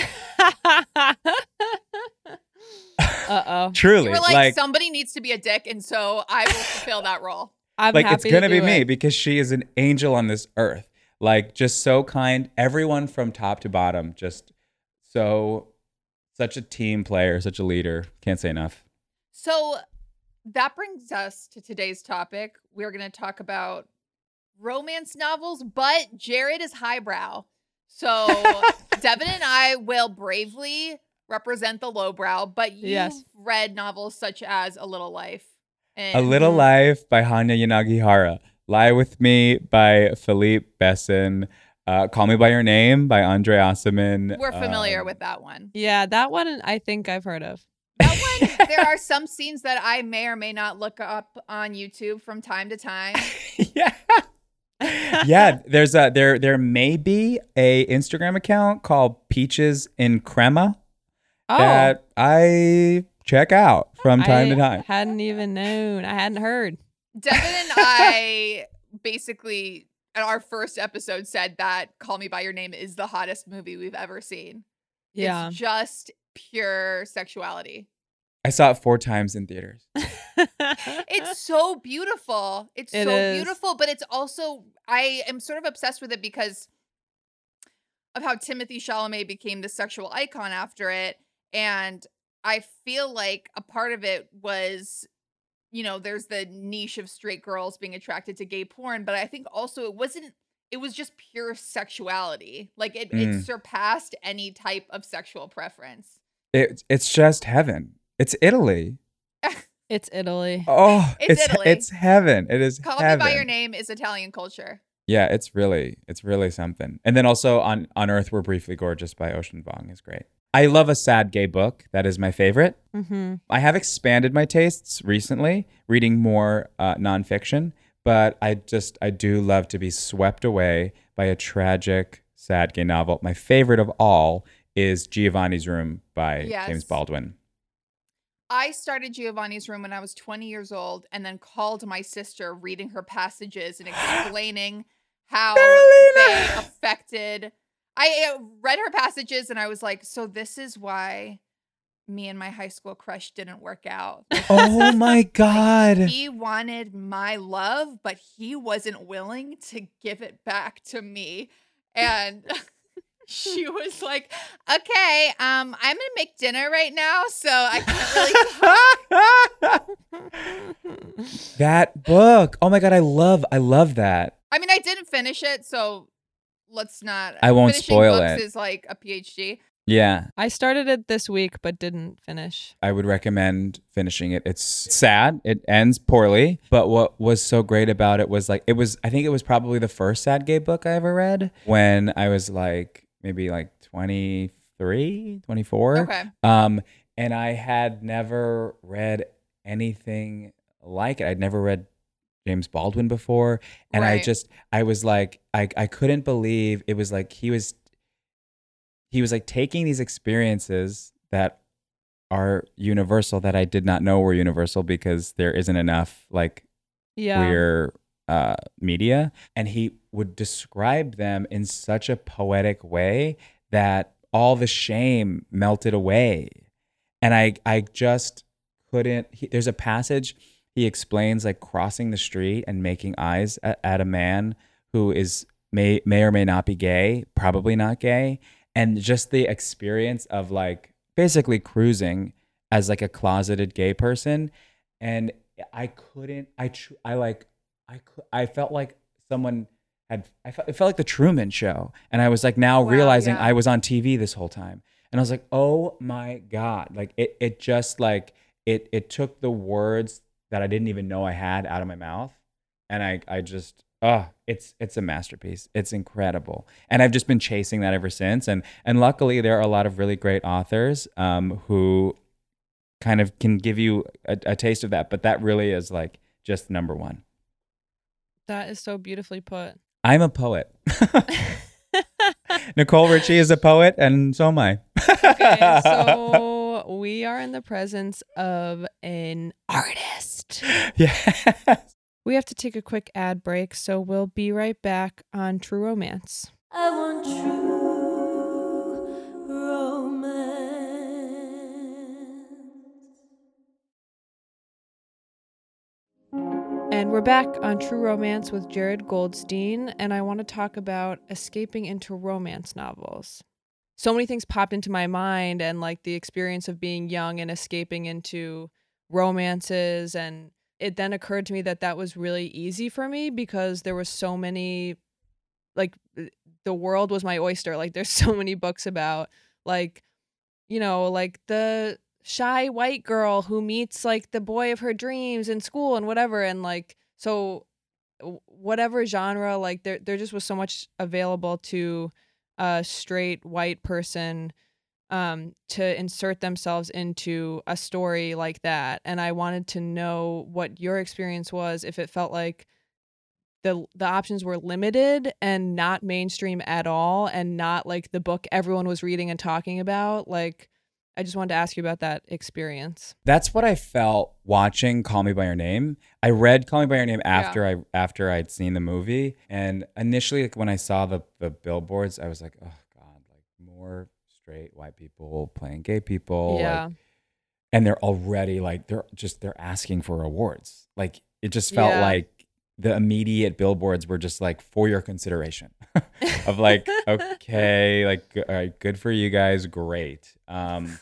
[SPEAKER 2] Uh-oh.
[SPEAKER 4] Truly.
[SPEAKER 3] You were like,
[SPEAKER 4] like
[SPEAKER 3] somebody needs to be a dick, and so I will fulfill that role.
[SPEAKER 2] I'm
[SPEAKER 4] like
[SPEAKER 2] happy
[SPEAKER 4] it's gonna
[SPEAKER 2] to
[SPEAKER 4] be
[SPEAKER 2] do
[SPEAKER 4] me
[SPEAKER 2] it.
[SPEAKER 4] because she is an angel on this earth. Like just so kind. Everyone from top to bottom, just so such a team player, such a leader. Can't say enough.
[SPEAKER 3] So that brings us to today's topic. We're going to talk about romance novels, but Jared is highbrow. So Devin and I will bravely represent the lowbrow, but you've
[SPEAKER 2] Yes.
[SPEAKER 3] read novels such as A Little Life.
[SPEAKER 4] A
[SPEAKER 3] And
[SPEAKER 4] Little
[SPEAKER 2] Mhm.
[SPEAKER 4] Life by Hanya Yanagihara. Lie with Me by Philippe Besson. Uh, Call Me by Your Name by Andre Osman.
[SPEAKER 3] we're familiar
[SPEAKER 4] Um,
[SPEAKER 3] with that one.
[SPEAKER 2] Yeah, that one I think I've heard of.
[SPEAKER 3] That one, there are some scenes that I may or may not look up on YouTube from time to time.
[SPEAKER 4] yeah. yeah, there's a there there may be a Instagram account called Peaches in Crema
[SPEAKER 2] Oh,
[SPEAKER 4] that I check out from time
[SPEAKER 2] I
[SPEAKER 4] to time.
[SPEAKER 2] hadn't even known. I hadn't heard.
[SPEAKER 3] Devin and I basically, in our first episode, said that Call Me By Your Name is the hottest movie we've ever seen.
[SPEAKER 2] Yeah.
[SPEAKER 3] It's just pure sexuality.
[SPEAKER 4] I saw it four times in theaters.
[SPEAKER 3] It's so beautiful. It's
[SPEAKER 2] It
[SPEAKER 3] so
[SPEAKER 2] is.
[SPEAKER 3] beautiful, but it's also, I am sort of obsessed with it because of how Timothy Chalamet became the sexual icon after it. And I feel like a part of it was, you know, there's the niche of straight girls being attracted to gay porn, but I think also it wasn't, it was just pure sexuality. Like it, it
[SPEAKER 4] Mm.
[SPEAKER 3] surpassed any type of sexual preference.
[SPEAKER 4] It, it's just heaven. It's Italy.
[SPEAKER 2] It's Italy.
[SPEAKER 4] Oh,
[SPEAKER 3] It's
[SPEAKER 4] it's
[SPEAKER 3] Italy.
[SPEAKER 4] it's heaven. It is
[SPEAKER 3] Call
[SPEAKER 4] heaven.
[SPEAKER 3] Me By Your Name is Italian culture.
[SPEAKER 4] Yeah, it's really it's really something. And then also on on Earth We're Briefly Gorgeous by Ocean Vuong is great. I love a sad gay book. That is my favorite.
[SPEAKER 2] Mm-hmm.
[SPEAKER 4] I have expanded my tastes recently, reading more uh, nonfiction, but I just I do love to be swept away by a tragic, sad gay novel. My favorite of all is Giovanni's Room by
[SPEAKER 3] Yes.
[SPEAKER 4] James Baldwin.
[SPEAKER 3] I started Giovanni's Room when I was twenty years old and then called my sister reading her passages and explaining how they affected. I uh, read her passages and I was like, so this is why me and my high school crush didn't work out.
[SPEAKER 4] Oh my God.
[SPEAKER 3] He wanted my love, but he wasn't willing to give it back to me. And she was like, okay, um, I'm gonna make dinner right now, so I can't really talk.
[SPEAKER 4] That book. Oh my God, I love I love that.
[SPEAKER 3] I mean, I didn't finish it, so let's not.
[SPEAKER 4] I won't
[SPEAKER 3] finishing
[SPEAKER 4] spoil
[SPEAKER 3] books
[SPEAKER 4] it.
[SPEAKER 3] Is like a PhD.
[SPEAKER 4] Yeah,
[SPEAKER 2] I started it this week but didn't finish.
[SPEAKER 4] I would recommend finishing it. It's sad. It ends poorly, but what was so great about it was like it was I think it was probably the first sad gay book I ever read when I was like maybe like twenty-three, twenty-four.
[SPEAKER 3] Okay.
[SPEAKER 4] Um and I had never read anything like it. I'd never read James Baldwin before, and I
[SPEAKER 3] Right.
[SPEAKER 4] just I was like I I couldn't believe it was like he was he was like taking these experiences that are universal that I did not know were universal because there isn't enough like
[SPEAKER 2] Yeah.
[SPEAKER 4] queer uh, media, and he would describe them in such a poetic way that all the shame melted away. And I I just couldn't. He, there's a passage he explains like crossing the street and making eyes at, at a man who is may may or may not be gay, probably not gay, and just the experience of like basically cruising as like a closeted gay person. And I couldn't. I tr- I like I cou- I felt like someone had. I felt it felt like the Truman Show, and I was like now
[SPEAKER 3] Wow,
[SPEAKER 4] realizing
[SPEAKER 3] yeah.
[SPEAKER 4] I was on T V this whole time. And I was like, oh my God. Like it it just like it it took the words that I didn't even know I had out of my mouth. And I I just oh, it's it's a masterpiece. It's incredible. And I've just been chasing that ever since. And and luckily there are a lot of really great authors um who kind of can give you a, a taste of that. But that really is like just number one.
[SPEAKER 2] That is so beautifully put.
[SPEAKER 4] I'm a poet. Nicole Richie is a poet, and so am I.
[SPEAKER 2] Okay, so we are in the presence of an artist.
[SPEAKER 4] Yes.
[SPEAKER 2] We have to take a quick ad break, so we'll be right back on True Romance.
[SPEAKER 1] I want true romance.
[SPEAKER 2] And we're back on True Romance with Jared Goldstein, and I want to talk about escaping into romance novels. So many things popped into my mind, and like the experience of being young and escaping into romances, and it then occurred to me that that was really easy for me because there were so many, like the world was my oyster. Like there's so many books about like, you know, like the shy white girl who meets like the boy of her dreams in school and whatever. And like, so w- whatever genre, like there, there just was so much available to a straight white person um, to insert themselves into a story like that. And I wanted to know what your experience was, if it felt like the the options were limited and not mainstream at all, and not like the book everyone was reading and talking about. Like, I just wanted to ask you about that experience.
[SPEAKER 4] That's what I felt watching Call Me by Your Name. I read Call Me by Your Name after I after I'd seen the movie, and initially, like when I saw the the billboards, I was like, oh God, like more straight white people playing gay people,
[SPEAKER 2] Yeah.
[SPEAKER 4] like, and they're already like they're just they're asking for awards. Like it just felt
[SPEAKER 2] Yeah.
[SPEAKER 4] like the immediate billboards were just like for your consideration of like, okay, like, all right, good for you guys. Great. Um,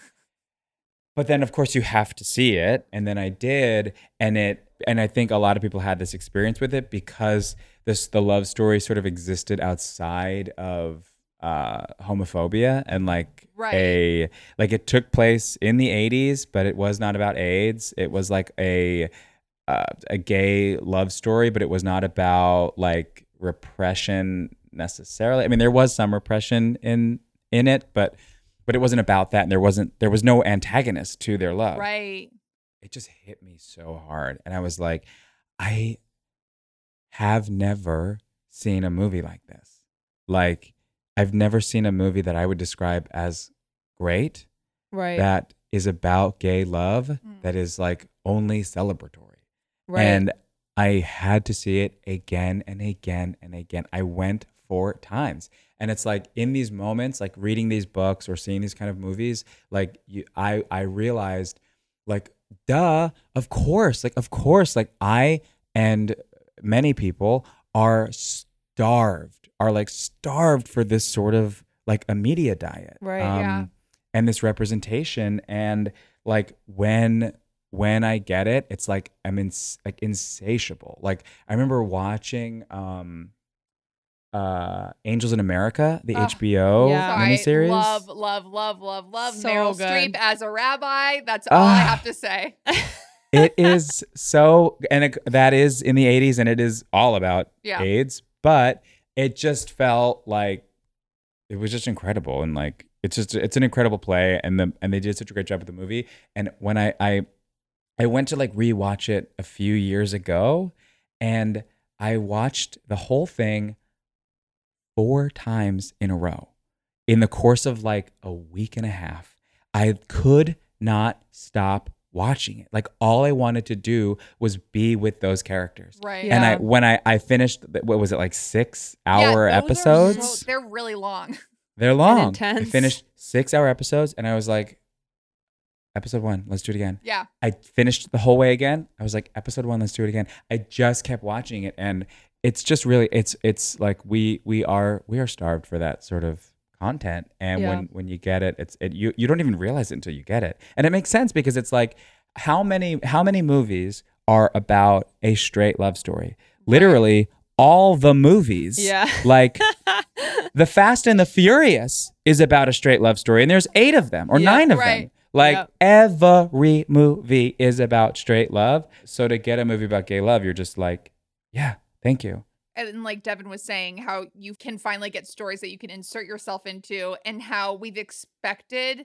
[SPEAKER 4] but then of course you have to see it. And then I did. And it, and I think a lot of people had this experience with it because this, the love story sort of existed outside of uh, homophobia and like
[SPEAKER 3] Right.
[SPEAKER 4] a, like it took place in the eighties, but it was not about AIDS. It was like a, Uh, a gay love story, but it was not about like repression necessarily. I mean, there was some repression in in it, but but it wasn't about that, and there wasn't there was no antagonist to their love.
[SPEAKER 3] Right.
[SPEAKER 4] It just hit me so hard, and I was like, I have never seen a movie like this. Like, I've never seen a movie that I would describe as great,
[SPEAKER 2] Right.
[SPEAKER 4] that is about gay love,
[SPEAKER 3] Mm.
[SPEAKER 4] that is like only celebratory.
[SPEAKER 2] right.
[SPEAKER 4] And I had to see it again and again and again. I went four times. And it's like in these moments, like reading these books or seeing these kind of movies, like you, I, I realized like, duh, of course, like, of course, like I and many people are starved, are like starved for this sort of like a media diet.
[SPEAKER 2] Right,
[SPEAKER 3] yeah.
[SPEAKER 4] And this representation. And like when, when I get it, it's like I'm ins- like insatiable. Like I remember watching um, uh, Angels in America, the
[SPEAKER 3] Ugh,
[SPEAKER 4] H B O
[SPEAKER 2] yeah.
[SPEAKER 3] Sorry.
[SPEAKER 4] miniseries.
[SPEAKER 3] Love, love, love, love, love
[SPEAKER 2] So
[SPEAKER 3] Meryl
[SPEAKER 2] good.
[SPEAKER 3] Streep as a rabbi. That's all I
[SPEAKER 4] Ah.
[SPEAKER 3] have to say.
[SPEAKER 4] It is so, and it, that is in the eighties, and it is all about
[SPEAKER 3] Yeah.
[SPEAKER 4] AIDS. But it just felt like it was just incredible, and like it's just it's an incredible play, and the and they did such a great job with the movie. And when I I I went to like rewatch it a few years ago, and I watched the whole thing four times in a row in the course of like a week and a half. I could not stop watching it. Like all I wanted to do was be with those characters.
[SPEAKER 3] Right.
[SPEAKER 2] Yeah.
[SPEAKER 4] And I when I I finished, what was it, like six
[SPEAKER 3] Yeah,
[SPEAKER 4] hour
[SPEAKER 3] those are
[SPEAKER 4] episodes?
[SPEAKER 3] so- they're really long.
[SPEAKER 4] They're long. I
[SPEAKER 2] intense.
[SPEAKER 4] finished six hour episodes, and I was like, episode one, let's do it again.
[SPEAKER 3] Yeah.
[SPEAKER 4] I finished the whole way again. I was like, episode one, let's do it again. I just kept watching it, and it's just really, it's it's like we we are we are starved for that sort of content, and
[SPEAKER 2] Yeah.
[SPEAKER 4] when when you get it, it's it you you don't even realize it until you get it, and it makes sense because it's like how many how many movies are about a straight love story? Literally all the movies.
[SPEAKER 2] Yeah.
[SPEAKER 4] Like The Fast and the Furious is about a straight love story, and there's eight of them or
[SPEAKER 2] Yeah,
[SPEAKER 4] nine of
[SPEAKER 3] right.
[SPEAKER 4] them. Like
[SPEAKER 2] Yep.
[SPEAKER 4] every movie is about straight love. So to get a movie about gay love, you're just like, yeah, thank you.
[SPEAKER 3] And like Devin was saying, how you can finally get stories that you can insert yourself into, and how we've expected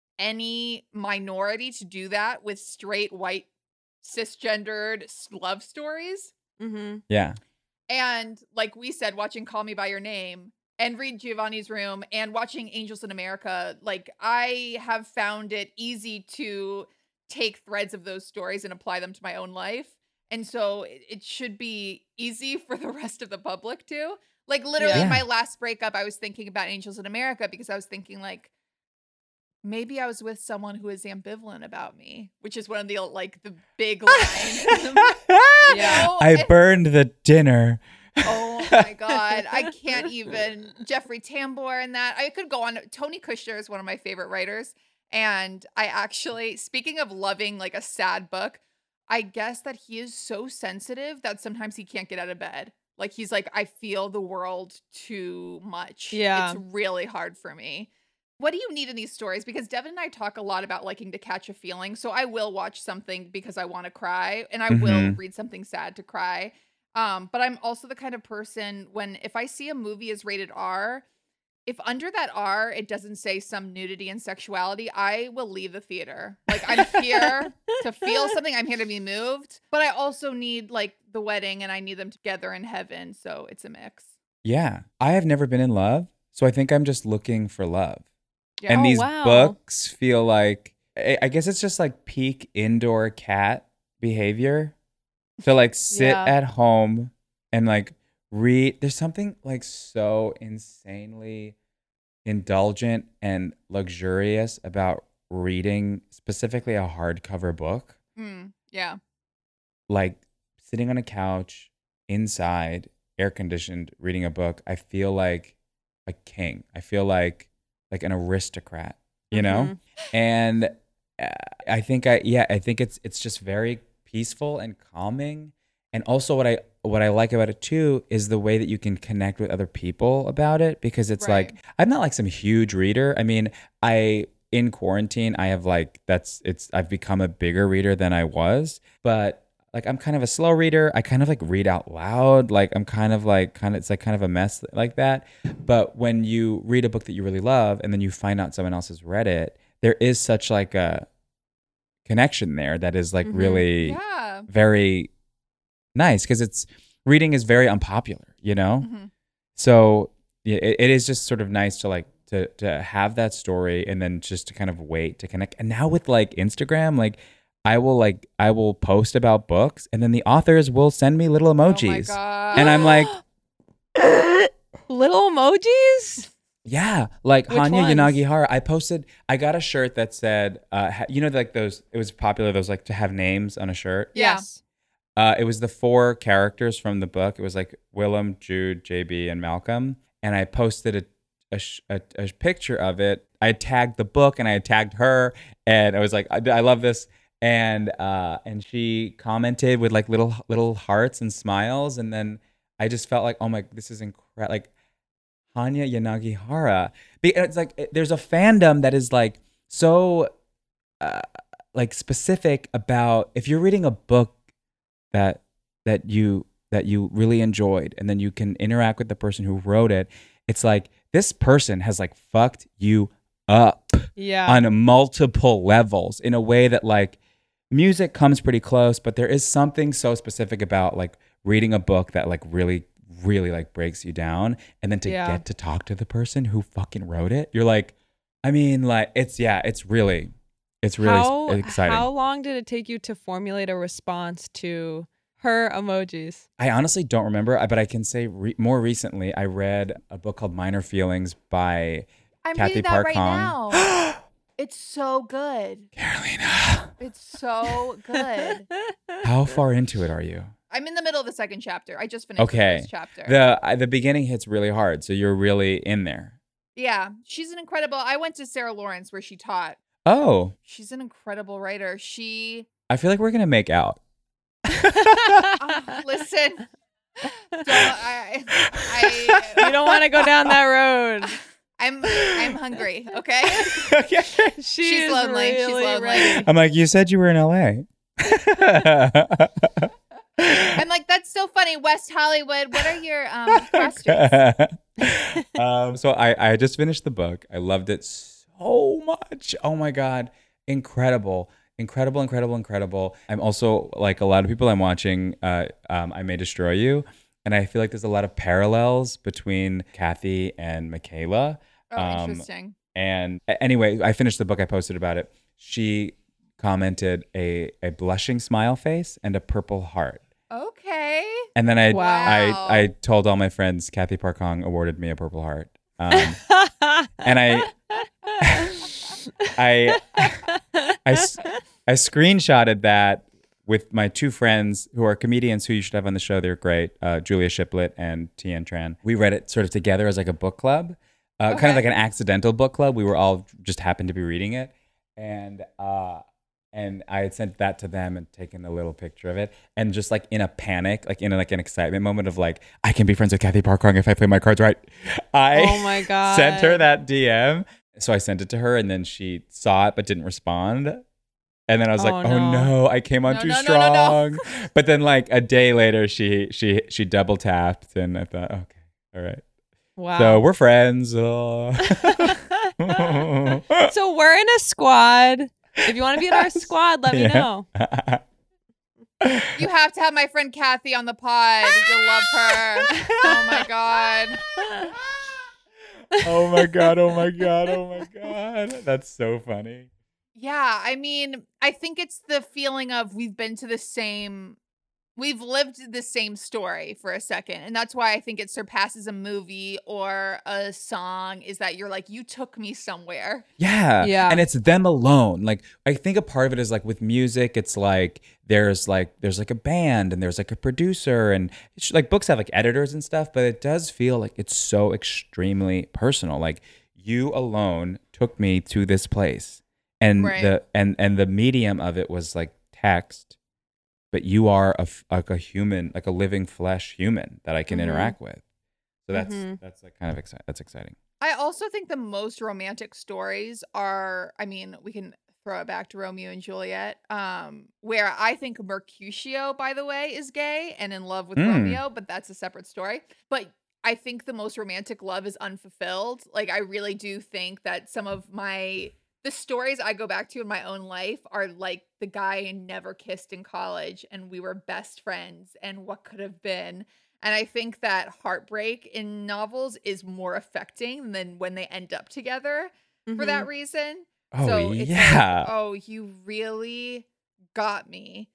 [SPEAKER 3] any minority to do that with straight white cisgendered s- love stories.
[SPEAKER 2] Mm-hmm.
[SPEAKER 4] Yeah.
[SPEAKER 3] And like we said, watching Call Me by Your Name and Read Giovanni's Room and watching Angels in America, like I have found it easy to take threads of those stories and apply them to my own life. And so it, it should be easy for the rest of the public too. Like literally
[SPEAKER 4] Yeah.
[SPEAKER 3] my last breakup, I was thinking about Angels in America because I was thinking like, maybe I was with someone who is ambivalent about me, which is one of the like the big lines.
[SPEAKER 2] Yeah.
[SPEAKER 3] Oh,
[SPEAKER 4] I
[SPEAKER 3] and-
[SPEAKER 4] burned the dinner.
[SPEAKER 3] Oh my God. I can't even. Jeffrey Tambor and that. I could go on. Tony Kushner is one of my favorite writers. And I actually, speaking of loving like a sad book, I guess that he is so sensitive that sometimes he can't get out of bed. Like he's like, I feel the world too much.
[SPEAKER 2] Yeah.
[SPEAKER 3] It's really hard for me. What do you need in these stories? Because Devin and I talk a lot about liking to catch a feeling. So I will watch something because I want to cry, and I will
[SPEAKER 4] Mhm.
[SPEAKER 3] read something sad to cry. Um, but I'm also the kind of person when if I see a movie is rated R, if under that R it doesn't say some nudity and sexuality, I will leave the theater. Like I'm here to feel something. I'm here to be moved. But I also need like the wedding, and I need them together in heaven. So it's a mix.
[SPEAKER 4] Yeah. I have never been in love. So I think I'm just looking for love.
[SPEAKER 3] Yeah.
[SPEAKER 4] And
[SPEAKER 2] Oh,
[SPEAKER 4] these
[SPEAKER 2] wow.
[SPEAKER 4] books feel like, I I guess it's just like peak indoor cat behavior to like sit
[SPEAKER 2] Yeah.
[SPEAKER 4] at home and like read. There's something like so insanely indulgent and luxurious about reading, specifically a hardcover book,
[SPEAKER 3] Mm, yeah.
[SPEAKER 4] like sitting on a couch inside, air conditioned, reading a book. I feel like a king. I feel like like an aristocrat, you know? And uh, I think I yeah, I think it's it's just very peaceful and calming. And also what I what I like about it too is the way that you can connect with other people about it, because it's
[SPEAKER 3] Right.
[SPEAKER 4] like I'm not like some huge reader. I mean, I in quarantine I have like that's it's I've become a bigger reader than I was, but like I'm kind of a slow reader. I kind of like read out loud. Like I'm kind of like kind of it's like kind of a mess like that. But when you read a book that you really love and then you find out someone else has read it, there is such like a connection there that is like
[SPEAKER 2] Mhm.
[SPEAKER 4] really
[SPEAKER 3] Yeah.
[SPEAKER 4] very nice, because it's reading is very unpopular, you know?
[SPEAKER 3] Mhm.
[SPEAKER 4] So yeah, it, it is just sort of nice to like to to have that story and then just to kind of wait to connect. And now with like Instagram, like I will like I will post about books and then the authors will send me little
[SPEAKER 3] Oh my
[SPEAKER 4] emojis.
[SPEAKER 3] God.
[SPEAKER 4] And I'm like,
[SPEAKER 2] Little emojis?
[SPEAKER 4] yeah, like
[SPEAKER 2] Which
[SPEAKER 4] Hanya
[SPEAKER 2] ones?
[SPEAKER 4] Yanagihara. I posted, I got a shirt that said, uh, ha- you know, like those, it was popular, those like to have names on a shirt.
[SPEAKER 3] Yeah.
[SPEAKER 2] Yes.
[SPEAKER 4] Uh, it was the four characters from the book. It was like Willem, Jude, J B, and Malcolm. And I posted a, a, sh- a, a picture of it. I had tagged the book and I had tagged her. And I was like, I, I love this. And uh, and she commented with like little little hearts and smiles. And then I just felt like, oh my, this is incredible. Like Hanya Yanagihara. Be- It's like it- there's a fandom that is like so uh, like specific about if you're reading a book that that you that you really enjoyed and then you can interact with the person who wrote it, it's like this person has like fucked you up
[SPEAKER 2] Yeah.
[SPEAKER 4] on multiple levels in a way that like music comes pretty close, but there is something so specific about like reading a book that like really really like breaks you down, and then to
[SPEAKER 2] Yeah.
[SPEAKER 4] get to talk to the person who fucking wrote it, you're like, I mean, like it's yeah it's really it's really
[SPEAKER 2] how,
[SPEAKER 4] s- exciting.
[SPEAKER 2] How long did it take you to formulate a response to her emojis?
[SPEAKER 4] I honestly don't remember, I- but I can say re- more recently I read a book called Minor Feelings by
[SPEAKER 3] I'm
[SPEAKER 4] Kathy
[SPEAKER 3] reading that
[SPEAKER 4] Park
[SPEAKER 3] right
[SPEAKER 4] Hong.
[SPEAKER 3] now. It's so good.
[SPEAKER 4] Carolina,
[SPEAKER 3] It's so good.
[SPEAKER 4] how far into it are you?
[SPEAKER 3] I'm in the middle of the second chapter. I just finished
[SPEAKER 4] Okay.
[SPEAKER 3] the first chapter.
[SPEAKER 4] The uh, the beginning hits really hard, so you're really in there.
[SPEAKER 3] yeah, she's an incredible. I went to Sarah Lawrence where she taught.
[SPEAKER 4] Oh,
[SPEAKER 3] She's an incredible writer. She
[SPEAKER 4] I feel like we're gonna make out.
[SPEAKER 3] oh, listen. Don't, I, I,
[SPEAKER 2] You don't want to go down that road.
[SPEAKER 3] I'm I'm hungry. Okay.
[SPEAKER 4] Okay.
[SPEAKER 2] She
[SPEAKER 3] She's
[SPEAKER 2] is
[SPEAKER 3] lonely. She's
[SPEAKER 2] really
[SPEAKER 3] lonely.
[SPEAKER 2] ready.
[SPEAKER 4] I'm like, you said you were in L A.
[SPEAKER 3] I'm like, that's so funny. West Hollywood. What are your um cross streets?
[SPEAKER 4] um, so I, I just finished the book. I loved it so much. Oh my God. Incredible. Incredible, incredible, incredible. I'm also, like a lot of people I'm watching, uh, um, I May Destroy You. And I feel like there's a lot of parallels between Kathy and Michaela.
[SPEAKER 3] Oh,
[SPEAKER 4] Um,
[SPEAKER 3] interesting.
[SPEAKER 4] And a- anyway, I finished the book. I posted about it. She commented a, a blushing smile face and a purple heart.
[SPEAKER 3] Okay.
[SPEAKER 4] And then I
[SPEAKER 2] Wow.
[SPEAKER 4] I I told all my friends Kathy Park Hong awarded me a purple heart. Um, and I I I s- I screenshotted that with my two friends who are comedians who you should have on the show. They're great, uh, Julia Shiplett and Tian Tran. We read it sort of together as like a book club, uh, kind
[SPEAKER 3] Okay.
[SPEAKER 4] of like an accidental book club. We were all just happened to be reading it, and uh, and I had sent that to them and taken a little picture of it, and just like in a panic, like in a, like an excitement moment of like I can be friends with Kathy Park Hong if I play my cards right. I
[SPEAKER 2] Oh my God.
[SPEAKER 4] sent her that D M. So I sent it to her, and then she saw it but didn't respond. And then I was
[SPEAKER 2] Oh,
[SPEAKER 4] like, "Oh
[SPEAKER 2] no.
[SPEAKER 4] no, I came on
[SPEAKER 3] No,
[SPEAKER 4] too
[SPEAKER 3] no, no,
[SPEAKER 4] strong."
[SPEAKER 3] no,
[SPEAKER 4] But then, like a day later, she she she double tapped, and I thought, "Okay, all right."
[SPEAKER 2] Wow.
[SPEAKER 4] So we're friends. Oh.
[SPEAKER 2] So we're in a squad. If you want to be in our squad, let me
[SPEAKER 4] Yeah.
[SPEAKER 2] know.
[SPEAKER 3] You have to have my friend Kathy on the pod. You'll love her. Oh my god.
[SPEAKER 4] Oh my god! Oh my god! Oh my god! That's so funny.
[SPEAKER 3] Yeah, I mean, I think it's the feeling of we've been to the same, we've lived the same story for a second. And that's why I think it surpasses a movie or a song is that you're like, you took me somewhere.
[SPEAKER 4] Yeah.
[SPEAKER 2] Yeah.
[SPEAKER 4] And it's them alone. Like I think a part of it is like with music, it's like there's like there's like a band and there's like a producer and it's, like books have like editors and stuff, but it does feel like it's so extremely personal. Like you alone took me to this place. And
[SPEAKER 3] Right.
[SPEAKER 4] the and and the medium of it was like text, but you are a f- like a human, like a living flesh human that I can
[SPEAKER 2] Mhm.
[SPEAKER 4] interact with. So that's
[SPEAKER 2] Mhm.
[SPEAKER 4] that's like kind of exciting. That's exciting.
[SPEAKER 3] I also think the most romantic stories are, I mean, we can throw it back to Romeo and Juliet, um, where I think Mercutio, by the way, is gay and in love with
[SPEAKER 4] Mm.
[SPEAKER 3] Romeo, but that's a separate story. But I think the most romantic love is unfulfilled. Like, I really do think that some of my, the stories I go back to in my own life are like the guy I never kissed in college and we were best friends and what could have been. And I think that heartbreak in novels is more affecting than when they end up together for that reason.
[SPEAKER 4] Oh
[SPEAKER 3] so it's
[SPEAKER 4] yeah.
[SPEAKER 3] like, oh, you really got me.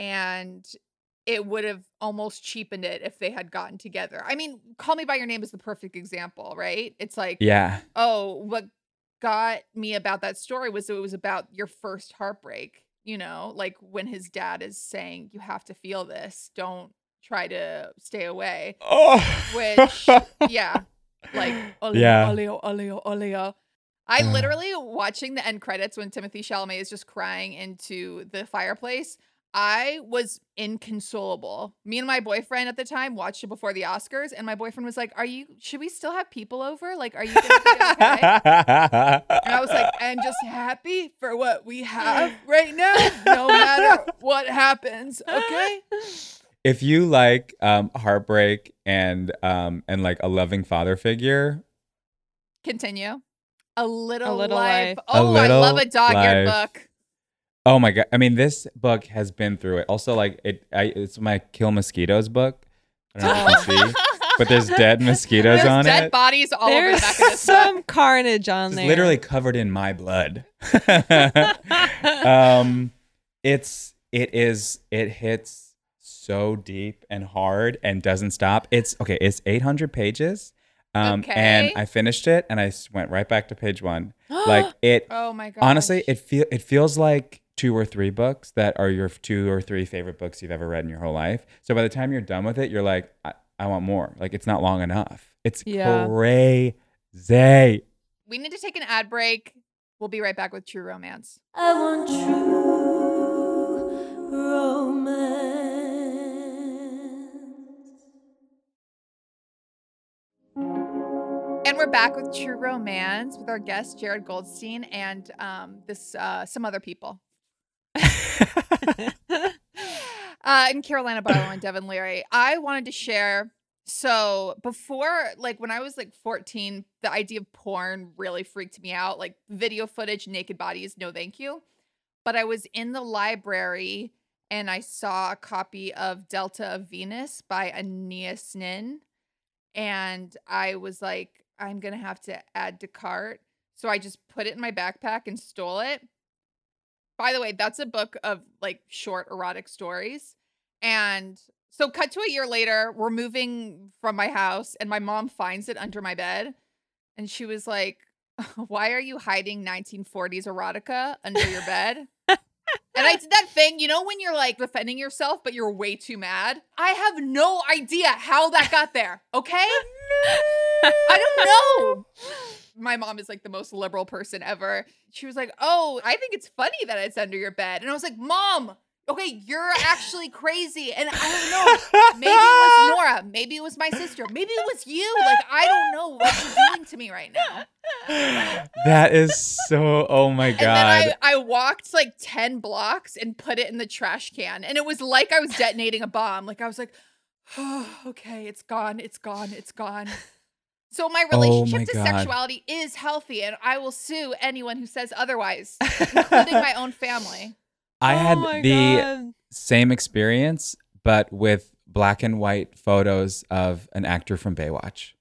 [SPEAKER 3] And it would have almost cheapened it if they had gotten together. I mean, Call Me By Your Name is the perfect example, right? It's like,
[SPEAKER 4] Yeah.
[SPEAKER 3] oh, what got me about that story was it was about your first heartbreak, you know, like when his dad is saying, you have to feel this. Don't try to stay away.
[SPEAKER 4] Oh.
[SPEAKER 3] Which, yeah, like, oleo,
[SPEAKER 4] Yeah.
[SPEAKER 3] oleo, oleo, oleo. I
[SPEAKER 4] Ugh.
[SPEAKER 3] literally, watching the end credits when Timothy Chalamet is just crying into the fireplace, I was inconsolable. Me and my boyfriend at the time watched it before the Oscars, and my boyfriend was like, are you, should we still have people over? Like, are you gonna be okay? And I was like, I'm just happy for what we have right now, no matter what happens, okay?
[SPEAKER 4] If you like um, heartbreak and um, and like a loving father figure,
[SPEAKER 3] Continue. A Little,
[SPEAKER 2] A Little
[SPEAKER 3] Life.
[SPEAKER 2] Life.
[SPEAKER 4] A
[SPEAKER 3] Oh, I love a
[SPEAKER 4] Little
[SPEAKER 3] dog-eared
[SPEAKER 4] Life.
[SPEAKER 3] book.
[SPEAKER 4] oh my god! I mean, this book has been through it. Also, like it, I, it's my Kill Mosquitoes book. I don't know if you can see, but there's dead mosquitoes
[SPEAKER 3] There's
[SPEAKER 4] on
[SPEAKER 3] dead
[SPEAKER 4] it.
[SPEAKER 3] bodies all over
[SPEAKER 2] There's
[SPEAKER 3] the back of this
[SPEAKER 2] some
[SPEAKER 3] book.
[SPEAKER 2] carnage on
[SPEAKER 4] It's
[SPEAKER 2] there.
[SPEAKER 4] literally covered in my blood. um, it's it is it hits so deep and hard and doesn't stop. It's okay. It's eight hundred pages. Um, and
[SPEAKER 3] Okay.
[SPEAKER 4] I finished it, and I s- went right back to page one. Like it,
[SPEAKER 3] Oh my god.
[SPEAKER 4] honestly, it feel it feels like two or three books that are your two or three favorite books you've ever read in your whole life. So by the time you're done with it, you're like, I, I want more. Like it's not long enough. It's
[SPEAKER 2] Yeah.
[SPEAKER 4] crazy.
[SPEAKER 3] We need to take an ad break. We'll be right back with True Romance.
[SPEAKER 1] I want true romance.
[SPEAKER 3] And we're back with True Romance with our guest Jared Goldstein and um, this uh, some other people. uh, and Carolina Barlow and Devin Leary. I wanted to share. So before, like when I was like fourteen, the idea of porn really freaked me out. Like video footage, naked bodies, no thank you. But I was in the library and I saw a copy of Delta of Venus by Aeneas Nin. And I was like, I'm going to have to add to cart. So I just put it in my backpack and stole it. By the way, that's a book of like short erotic stories. And so cut to a year later, we're moving from my house and my mom finds it under my bed. And she was like, why are you hiding nineteen forties erotica under your bed? And I did that thing, you know, when you're like defending yourself, but you're way too mad. I have no idea how that got there. Okay. I don't know. My mom is like the most liberal person ever. She was like, oh, I think it's funny that it's under your bed. And I was like, Mom, okay, you're actually crazy. And I don't know. Maybe it was Nora. Maybe it was my sister. Maybe it was you. Like, I don't know what you're doing to me right now.
[SPEAKER 4] That is so, oh my
[SPEAKER 3] And
[SPEAKER 4] God.
[SPEAKER 3] then I, I walked like ten blocks and put it in the trash can. And it was like I was detonating a bomb. Like I was like, oh, okay, it's gone. It's gone. It's gone. So my relationship
[SPEAKER 4] Oh my
[SPEAKER 3] to
[SPEAKER 4] God.
[SPEAKER 3] sexuality is healthy. And I will sue anyone who says otherwise, including my own family.
[SPEAKER 4] I
[SPEAKER 2] Oh
[SPEAKER 4] had
[SPEAKER 2] my
[SPEAKER 4] the
[SPEAKER 2] God.
[SPEAKER 4] same experience, but with black and white photos of an actor from Baywatch.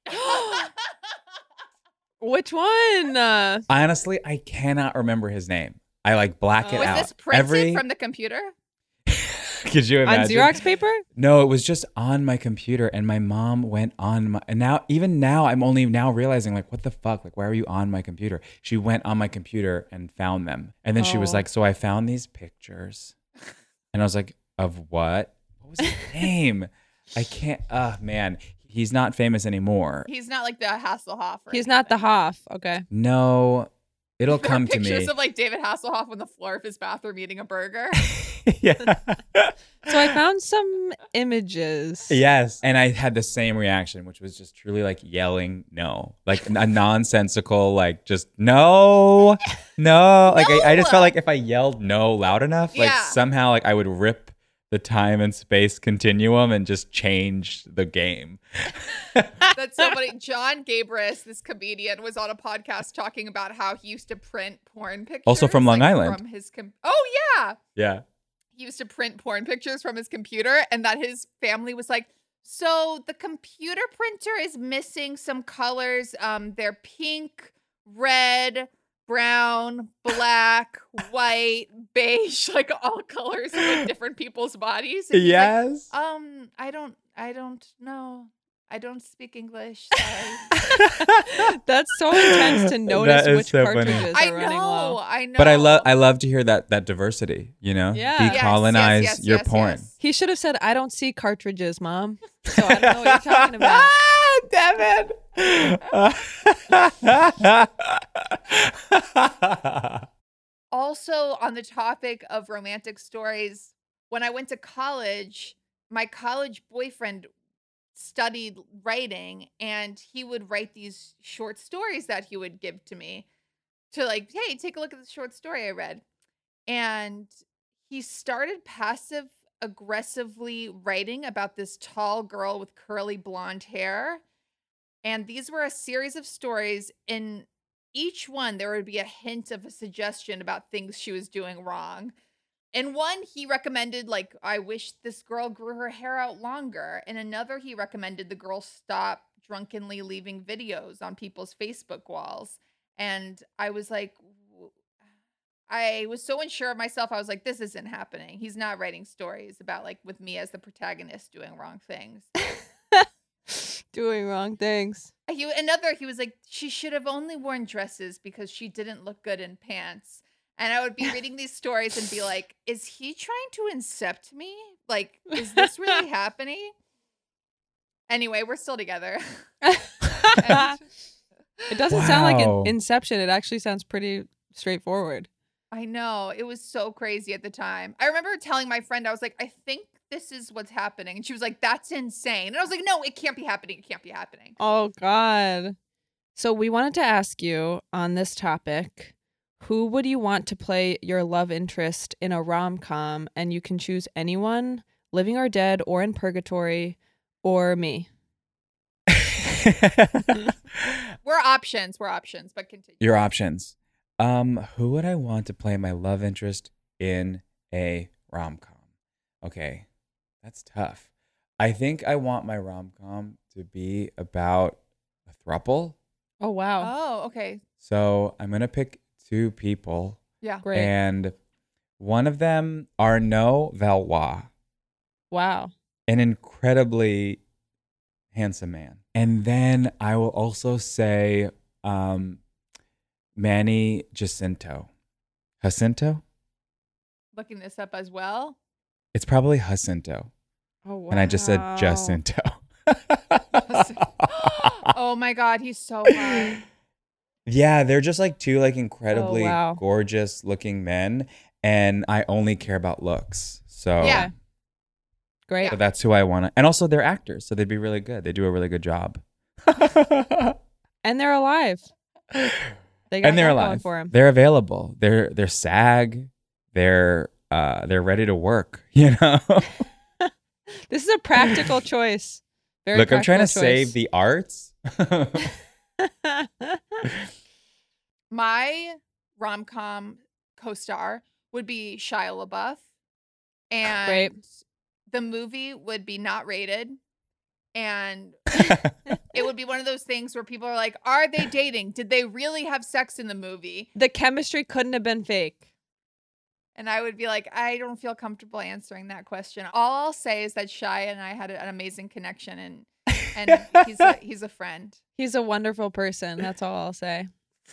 [SPEAKER 2] Which one? Uh,
[SPEAKER 4] Honestly, I cannot remember his name. I like black
[SPEAKER 2] Oh.
[SPEAKER 4] it
[SPEAKER 3] Was
[SPEAKER 4] out.
[SPEAKER 3] this printed
[SPEAKER 4] Every,
[SPEAKER 3] from the computer?
[SPEAKER 4] could you
[SPEAKER 2] on
[SPEAKER 4] imagine?
[SPEAKER 2] Xerox paper?
[SPEAKER 4] No, it was just on my computer, and my mom went on my. And now, even now, I'm only now realizing, like, what the fuck? Like, why are you on my computer? She went on my computer and found them, and then she was
[SPEAKER 2] Oh.
[SPEAKER 4] like, "So I found these pictures," and I was like, "Of what? What was his name? I can't. Ah, man, he's not famous anymore.
[SPEAKER 3] He's not like the Hasselhoff. Or
[SPEAKER 2] He's not the
[SPEAKER 3] anything.
[SPEAKER 2] Hoff. Okay.
[SPEAKER 4] No, it'll
[SPEAKER 3] There are
[SPEAKER 4] come to me.
[SPEAKER 3] pictures of like David Hasselhoff on the floor of his bathroom eating a burger.
[SPEAKER 4] Yeah.
[SPEAKER 2] So I found some images.
[SPEAKER 4] Yes. And I had the same reaction, which was just truly like yelling no, like a nonsensical, like just no, no. Like I, I just
[SPEAKER 3] No!
[SPEAKER 4] felt like if I yelled no loud enough, like
[SPEAKER 3] Yeah.
[SPEAKER 4] somehow like I would rip the time and space continuum and just change the game.
[SPEAKER 3] That's so funny. John Gabris, this comedian, was on a podcast talking about how he used to print porn pictures.
[SPEAKER 4] Also from Long
[SPEAKER 3] like,
[SPEAKER 4] Island.
[SPEAKER 3] From his com- oh yeah,
[SPEAKER 4] Yeah.
[SPEAKER 3] he used to print porn pictures from his computer, and that his family was like, so the computer printer is missing some colors. Um, they're pink, red, brown, black, white, beige, like all colors of like different people's bodies. And he's like,
[SPEAKER 4] Yes.
[SPEAKER 3] um, I don't, I don't know. I don't speak English. Sorry.
[SPEAKER 2] That's so intense to notice
[SPEAKER 4] That is
[SPEAKER 2] which
[SPEAKER 4] so funny.
[SPEAKER 2] cartridges
[SPEAKER 3] I
[SPEAKER 2] are running
[SPEAKER 3] know,
[SPEAKER 2] low.
[SPEAKER 3] I know.
[SPEAKER 4] But I love I love to hear that that diversity, you know?
[SPEAKER 2] Yeah. Yes,
[SPEAKER 4] Decolonize
[SPEAKER 3] yes, yes,
[SPEAKER 4] your
[SPEAKER 3] yes,
[SPEAKER 4] porn.
[SPEAKER 3] yes.
[SPEAKER 2] He should have said, I don't see cartridges, Mom. So I don't know what you're talking about.
[SPEAKER 4] Devin.
[SPEAKER 3] Also, on the topic of romantic stories, when I went to college, my college boyfriend studied writing, and he would write these short stories that he would give to me to like, hey, take a look at this short story I read. And he started passive aggressively writing about this tall girl with curly blonde hair. And these were a series of stories. In each one, there would be a hint of a suggestion about things she was doing wrong. In one, he recommended, like, I wish this girl grew her hair out longer. In another, he recommended the girl stop drunkenly leaving videos on people's Facebook walls. And I was like, w- I was so unsure of myself. I was like, this isn't happening. He's not writing stories about, like, with me as the protagonist doing wrong things.
[SPEAKER 2] Doing wrong things.
[SPEAKER 3] He another he was like, she should have only worn dresses because she didn't look good in pants. And I would be reading these stories and be like, is he trying to incept me? Like, is this really happening? Anyway, we're still together. And
[SPEAKER 2] It doesn't sound like
[SPEAKER 4] Wow.
[SPEAKER 2] an Inception. It actually sounds pretty straightforward.
[SPEAKER 3] I know, it was so crazy at the time. I remember telling my friend, I was like, I think this is what's happening. And she was like, that's insane. And I was like, no, it can't be happening. It can't be happening.
[SPEAKER 2] Oh, God. So we wanted to ask you on this topic, who would you want to play your love interest in a rom-com? And you can choose anyone, living or dead, or in purgatory, or me.
[SPEAKER 3] We're options. We're options, but continue.
[SPEAKER 4] Your options. Um, who would I want to play my love interest in a rom-com? Okay, that's tough. I think I want my rom-com to be about a throuple.
[SPEAKER 2] Oh, wow.
[SPEAKER 3] Oh, okay.
[SPEAKER 4] So I'm gonna pick two people,
[SPEAKER 3] Yeah.
[SPEAKER 2] Great.
[SPEAKER 4] and one of them, Arnaud Valois,
[SPEAKER 2] Wow.
[SPEAKER 4] an incredibly handsome man. And then I will also say um, Manny Jacinto. Jacinto?
[SPEAKER 3] Looking this up as well.
[SPEAKER 4] It's probably Jacinto.
[SPEAKER 2] Oh, wow.
[SPEAKER 4] And I just said Jacinto.
[SPEAKER 3] Oh my God, he's so hot.
[SPEAKER 4] Yeah, they're just like two like incredibly
[SPEAKER 2] Oh, wow.
[SPEAKER 4] gorgeous looking men. And I only care about looks. So,
[SPEAKER 3] Yeah.
[SPEAKER 2] Great.
[SPEAKER 4] so that's who I want to. And also they're actors. So they'd be really good. They do a really good job.
[SPEAKER 2] And they're alive. They got
[SPEAKER 4] and they're
[SPEAKER 2] that going
[SPEAKER 4] alive.
[SPEAKER 2] for 'em.
[SPEAKER 4] They're available. They're they're SAG. They're uh they're ready to work. You know.
[SPEAKER 2] This is a practical choice. Very
[SPEAKER 4] Look, I'm trying to
[SPEAKER 2] practical
[SPEAKER 4] save
[SPEAKER 2] choice.
[SPEAKER 4] the arts.
[SPEAKER 3] My rom-com co-star would be Shia LaBeouf. And
[SPEAKER 2] Great.
[SPEAKER 3] the movie would be not rated. And it would be one of those things where people are like, are they dating? Did they really have sex in the movie?
[SPEAKER 2] The chemistry couldn't have been fake.
[SPEAKER 3] And I would be like, I don't feel comfortable answering that question. All I'll say is that Shia and I had an amazing connection, and and he's a, he's a friend.
[SPEAKER 2] He's a wonderful person. That's all I'll say.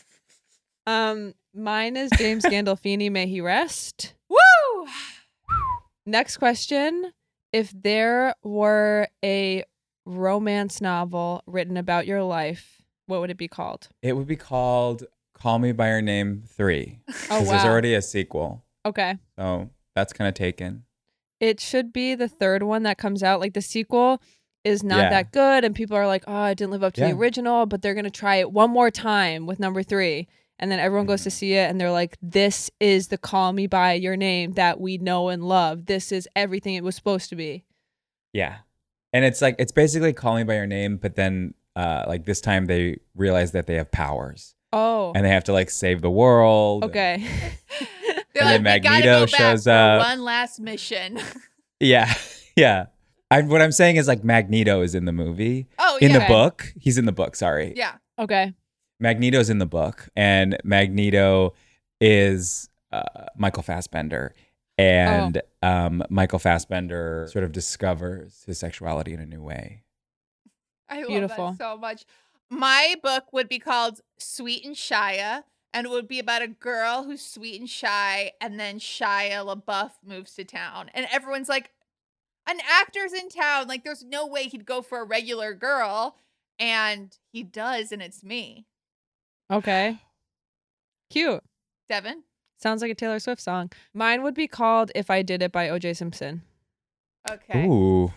[SPEAKER 2] Um, mine is James Gandolfini. May he rest.
[SPEAKER 3] Woo!
[SPEAKER 2] Next question: if there were a romance novel written about your life, what would it be called?
[SPEAKER 4] It would be called Call Me by Your Name three.
[SPEAKER 2] Oh,
[SPEAKER 4] Because there's
[SPEAKER 2] wow.
[SPEAKER 4] already a sequel.
[SPEAKER 2] Okay.
[SPEAKER 4] So that's kind of taken.
[SPEAKER 2] It should be the third one that comes out. Like the sequel is not
[SPEAKER 4] Yeah.
[SPEAKER 2] that good, and people are like, "Oh, it didn't live up to
[SPEAKER 4] Yeah.
[SPEAKER 2] the original," but they're gonna try it one more time with number three, and then everyone goes to
[SPEAKER 4] Mhm.
[SPEAKER 2] see it, and they're like, "This is the Call Me by Your Name that we know and love. This is everything it was supposed to be."
[SPEAKER 4] Yeah. And it's like, it's basically Call Me by Your Name, but then uh, like this time they realize that they have powers
[SPEAKER 2] Oh,
[SPEAKER 4] and they have to like save the world.
[SPEAKER 2] okay.
[SPEAKER 3] They're
[SPEAKER 4] And
[SPEAKER 3] like,
[SPEAKER 4] then
[SPEAKER 3] we gotta
[SPEAKER 4] Magneto
[SPEAKER 3] go back
[SPEAKER 4] shows
[SPEAKER 3] for
[SPEAKER 4] up.
[SPEAKER 3] one last mission.
[SPEAKER 4] Yeah. Yeah. I, what I'm saying is like Magneto is in the movie.
[SPEAKER 3] Oh,
[SPEAKER 4] In
[SPEAKER 3] yeah.
[SPEAKER 4] the book. He's in the book. Sorry.
[SPEAKER 3] Yeah.
[SPEAKER 2] Okay.
[SPEAKER 4] Magneto's in the book, and Magneto is uh, Michael Fassbender. And
[SPEAKER 3] Oh.
[SPEAKER 4] um, Michael Fassbender sort of discovers his sexuality in a new way.
[SPEAKER 3] I love
[SPEAKER 2] Beautiful.
[SPEAKER 3] that so much. My book would be called Sweet and Shia, and it would be about a girl who's sweet and shy, and then Shia LaBeouf moves to town. And everyone's like, an actor's in town. Like, there's no way he'd go for a regular girl. And he does, and it's me.
[SPEAKER 2] Okay. Cute.
[SPEAKER 3] Devin?
[SPEAKER 2] Sounds like a Taylor Swift song. Mine would be called "If I Did It" by O J Simpson.
[SPEAKER 3] Okay.
[SPEAKER 4] Ooh.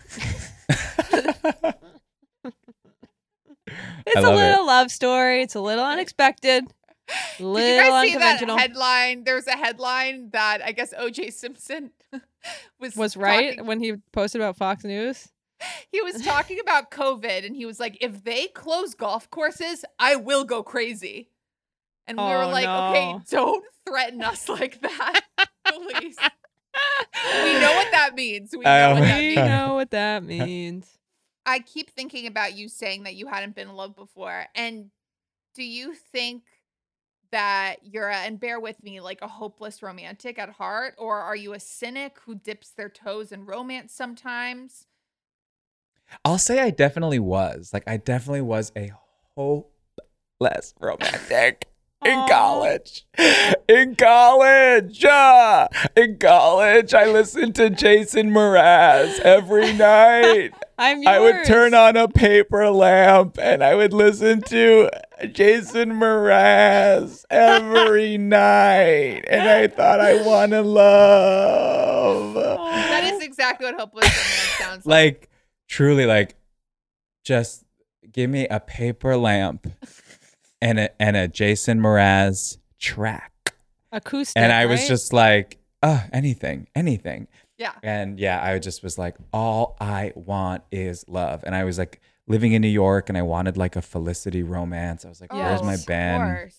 [SPEAKER 2] It's
[SPEAKER 4] I
[SPEAKER 2] a
[SPEAKER 4] love
[SPEAKER 2] little love story. It's a little unexpected.
[SPEAKER 3] Did
[SPEAKER 2] Little
[SPEAKER 3] you guys see that
[SPEAKER 2] unconventional.
[SPEAKER 3] headline? There was a headline that I guess O J Simpson was
[SPEAKER 2] Was right
[SPEAKER 3] talking-
[SPEAKER 2] when he posted about Fox News.
[SPEAKER 3] He was talking about COVID, and he was like, if they close golf courses, I will go crazy. And we were
[SPEAKER 2] Oh,
[SPEAKER 3] like,
[SPEAKER 2] no.
[SPEAKER 3] okay, don't threaten us like that, please. We know what that means. We know
[SPEAKER 4] I
[SPEAKER 3] what that
[SPEAKER 2] We
[SPEAKER 3] means.
[SPEAKER 2] know what that means.
[SPEAKER 3] I keep thinking about you saying that you hadn't been in love before. And do you think that you're, a, and bear with me, like a hopeless romantic at heart? Or are you a cynic who dips their toes in romance sometimes?
[SPEAKER 4] I'll say I definitely was. Like, I definitely was a hopeless romantic. In
[SPEAKER 2] Aw.
[SPEAKER 4] college, in college, ah, in college, I listened to Jason Mraz every night.
[SPEAKER 2] I'm yours.
[SPEAKER 4] I would turn on a paper lamp and I would listen to Jason Mraz every night. And I thought I want to love.
[SPEAKER 3] That is exactly what hopeless romance sounds like.
[SPEAKER 4] Like, truly, like, just give me a paper lamp and a, and a Jason Mraz track.
[SPEAKER 2] acoustic.
[SPEAKER 4] And I was
[SPEAKER 2] right?
[SPEAKER 4] just like, oh, anything, anything.
[SPEAKER 3] Yeah.
[SPEAKER 4] And yeah, I just was like, all I want is love. And I was like living in New York and I wanted like a Felicity romance. I was like, where's
[SPEAKER 3] Oh,
[SPEAKER 4] my
[SPEAKER 3] of
[SPEAKER 4] Ben?
[SPEAKER 3] course.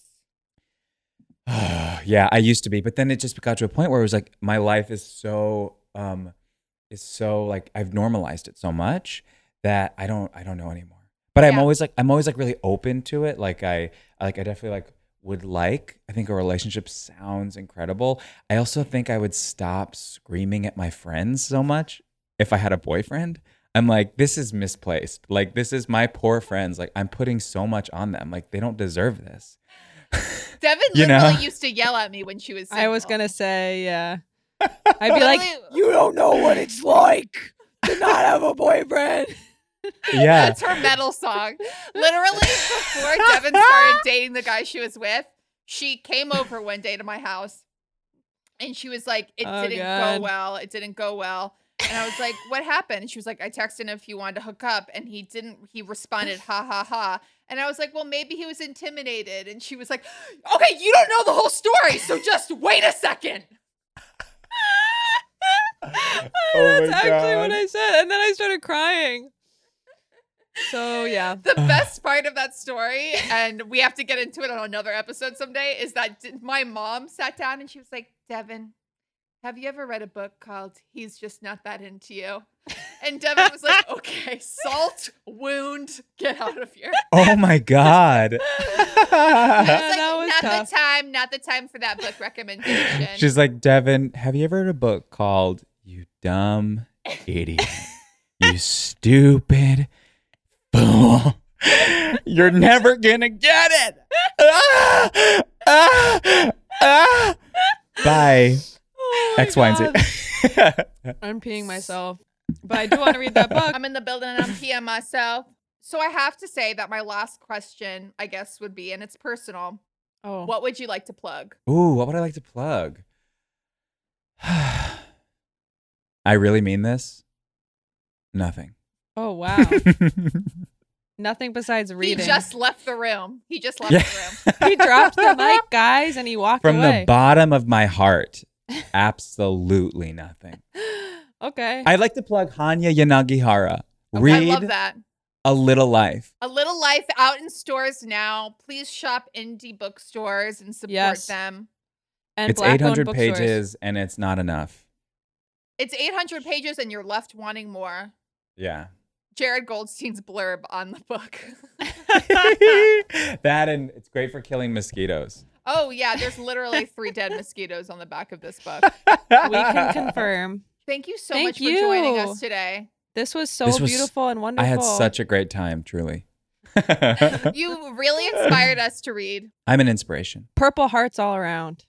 [SPEAKER 4] Yeah, I used to be. But then it just got to a point where it was like, my life is so, um, is so like, I've normalized it so much that I don't, I don't know anymore. But I'm
[SPEAKER 3] Yeah.
[SPEAKER 4] always like, I'm always like really open to it. Like I, like I definitely like would like, I think a relationship sounds incredible. I also think I would stop screaming at my friends so much if I had a boyfriend. I'm like, this is misplaced. Like, this is my poor friends. Like, I'm putting so much on them. Like, they don't deserve this.
[SPEAKER 3] Devin
[SPEAKER 4] You
[SPEAKER 3] literally
[SPEAKER 4] know?
[SPEAKER 3] used to yell at me when she was single.
[SPEAKER 2] I was gonna say, yeah. I'd be like,
[SPEAKER 3] Literally-
[SPEAKER 2] you don't know what it's like to not have a boyfriend.
[SPEAKER 4] Yeah.
[SPEAKER 3] That's her metal song. Literally, before Devin started dating the guy she was with, she came over one day to my house and she was like, it
[SPEAKER 2] Oh,
[SPEAKER 3] didn't
[SPEAKER 2] God.
[SPEAKER 3] go well. It didn't go well. And I was like, what happened? And she was like, I texted him if he wanted to hook up. And he didn't, he responded, ha, ha, ha. And I was like, well, maybe he was intimidated. And she was like, okay, you don't know the whole story. So just wait a second.
[SPEAKER 4] Oh
[SPEAKER 2] That's
[SPEAKER 4] my
[SPEAKER 2] actually
[SPEAKER 4] God.
[SPEAKER 2] what I said. And then I started crying. So, yeah.
[SPEAKER 3] The best part of that story, and we have to get into it on another episode someday, is that d- my mom sat down and she was like, Devin, have you ever read a book called He's Just Not That Into You? And Devin was like, okay, salt, wound, get out of here.
[SPEAKER 4] Oh my God.
[SPEAKER 3] I was
[SPEAKER 2] Yeah,
[SPEAKER 3] like,
[SPEAKER 2] that was
[SPEAKER 3] not
[SPEAKER 2] tough.
[SPEAKER 3] the time, not the time for that book recommendation.
[SPEAKER 4] She's like, Devin, have you ever read a book called You Dumb Idiot? You stupid fool. You're never gonna get it. Ah! Ah! Ah! Bye.
[SPEAKER 2] Oh my
[SPEAKER 4] X, Y, and
[SPEAKER 2] God.
[SPEAKER 4] Z.
[SPEAKER 2] I'm peeing myself. But I do want to read that book.
[SPEAKER 3] I'm in the building and I'm peeing myself. So I have to say that my last question, I guess, would be, and it's personal.
[SPEAKER 2] Oh,
[SPEAKER 3] What would you like to plug?
[SPEAKER 4] Ooh, what would I like to plug? I really mean this. Nothing.
[SPEAKER 2] oh wow. Nothing besides reading.
[SPEAKER 3] He just left the room. He just left
[SPEAKER 4] Yeah.
[SPEAKER 3] the room.
[SPEAKER 2] He dropped the mic, guys, and he walked
[SPEAKER 4] From
[SPEAKER 2] away.
[SPEAKER 4] the bottom of my heart, absolutely nothing.
[SPEAKER 2] Okay.
[SPEAKER 4] I'd like to plug Hanya Yanagihara.
[SPEAKER 3] I
[SPEAKER 4] Read
[SPEAKER 3] love that.
[SPEAKER 4] A Little Life.
[SPEAKER 3] A Little Life out in stores now. Please shop indie bookstores and support
[SPEAKER 2] Yes.
[SPEAKER 3] them.
[SPEAKER 2] and
[SPEAKER 4] It's
[SPEAKER 2] black-owned
[SPEAKER 4] eight hundred
[SPEAKER 2] bookstores.
[SPEAKER 4] pages and it's not enough.
[SPEAKER 3] It's eight hundred pages and you're left wanting more.
[SPEAKER 4] Yeah.
[SPEAKER 3] Jared Goldstein's blurb on the book.
[SPEAKER 4] That and it's great for killing mosquitoes.
[SPEAKER 3] Oh, yeah. There's literally three dead mosquitoes on the back of this book.
[SPEAKER 2] We can confirm.
[SPEAKER 3] Thank you so
[SPEAKER 2] Thank
[SPEAKER 3] much for joining
[SPEAKER 2] you.
[SPEAKER 3] us today.
[SPEAKER 2] This was so
[SPEAKER 4] This was-
[SPEAKER 2] beautiful and wonderful.
[SPEAKER 4] I had such a great time, truly.
[SPEAKER 3] You really inspired us to read.
[SPEAKER 4] I'm an inspiration.
[SPEAKER 2] purple hearts all around.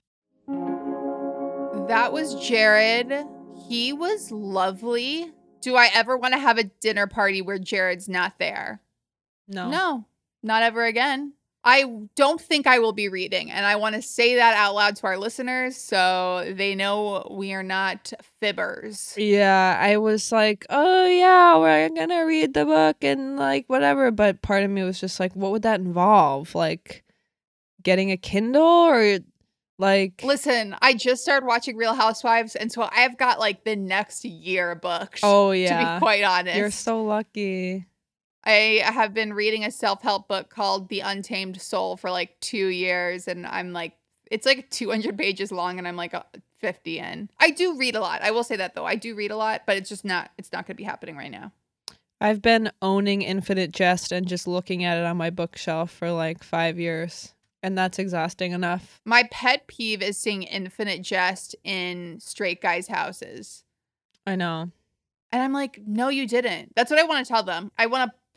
[SPEAKER 3] That was Jared. He was lovely. Do I ever want to have a dinner party where Jared's not there?
[SPEAKER 2] No.
[SPEAKER 3] No, not ever again. I don't think I will be reading, and I want to say that out loud to our listeners so they know we are not fibbers.
[SPEAKER 2] Yeah, I was like, oh yeah, we're gonna read the book and like whatever. But part of me was just like, what would that involve? Like getting a Kindle or like
[SPEAKER 3] Listen, I just started watching Real Housewives, and so I've got like the next year booked.
[SPEAKER 2] oh
[SPEAKER 3] to
[SPEAKER 2] yeah.
[SPEAKER 3] be quite honest.
[SPEAKER 2] You're so lucky.
[SPEAKER 3] I have been reading a self-help book called The Untamed Soul for like two years, and I'm like, it's like two hundred pages long, and I'm like uh, fifty in. I do read a lot. I will say that though, I do read a lot, but it's just not. It's not going to be happening right now.
[SPEAKER 2] I've been owning Infinite Jest and just looking at it on my bookshelf for like five years. And that's exhausting enough.
[SPEAKER 3] My pet peeve is seeing Infinite Jest in straight guys' houses,
[SPEAKER 2] I know.
[SPEAKER 3] and I'm like, no, you didn't. That's what I want to tell them. I want to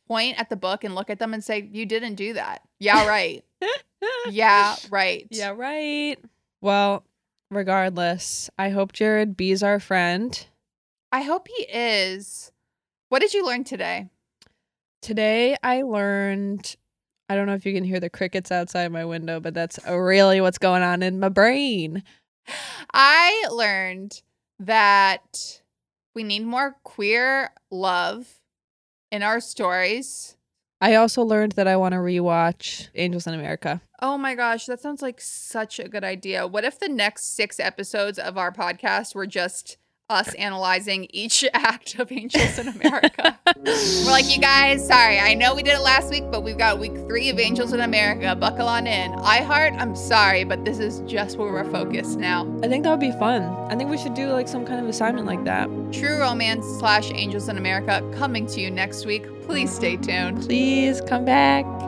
[SPEAKER 3] point at the book and look at them and say, you didn't do that. Yeah, right. Yeah, right.
[SPEAKER 2] Yeah, right. Well, regardless, I hope Jared B's our friend.
[SPEAKER 3] I hope he is. What did you learn today?
[SPEAKER 2] Today I learned, I don't know if you can hear the crickets outside my window, but that's really what's going on in my brain.
[SPEAKER 3] I learned that we need more queer love in our stories.
[SPEAKER 2] I also learned that I want to rewatch Angels in America.
[SPEAKER 3] Oh my gosh, that sounds like such a good idea. What if the next six episodes of our podcast were just us analyzing each act of Angels in America? We're like, you guys, sorry, I know we did it last week, but we've got week three of Angels in America. Buckle on in. iHeart, I'm sorry, but this is just where we're focused now.
[SPEAKER 2] I think that would be fun. I think we should do like some kind of assignment like that.
[SPEAKER 3] True Romance slash Angels in America coming to you next week. Please stay tuned.
[SPEAKER 2] Please come back.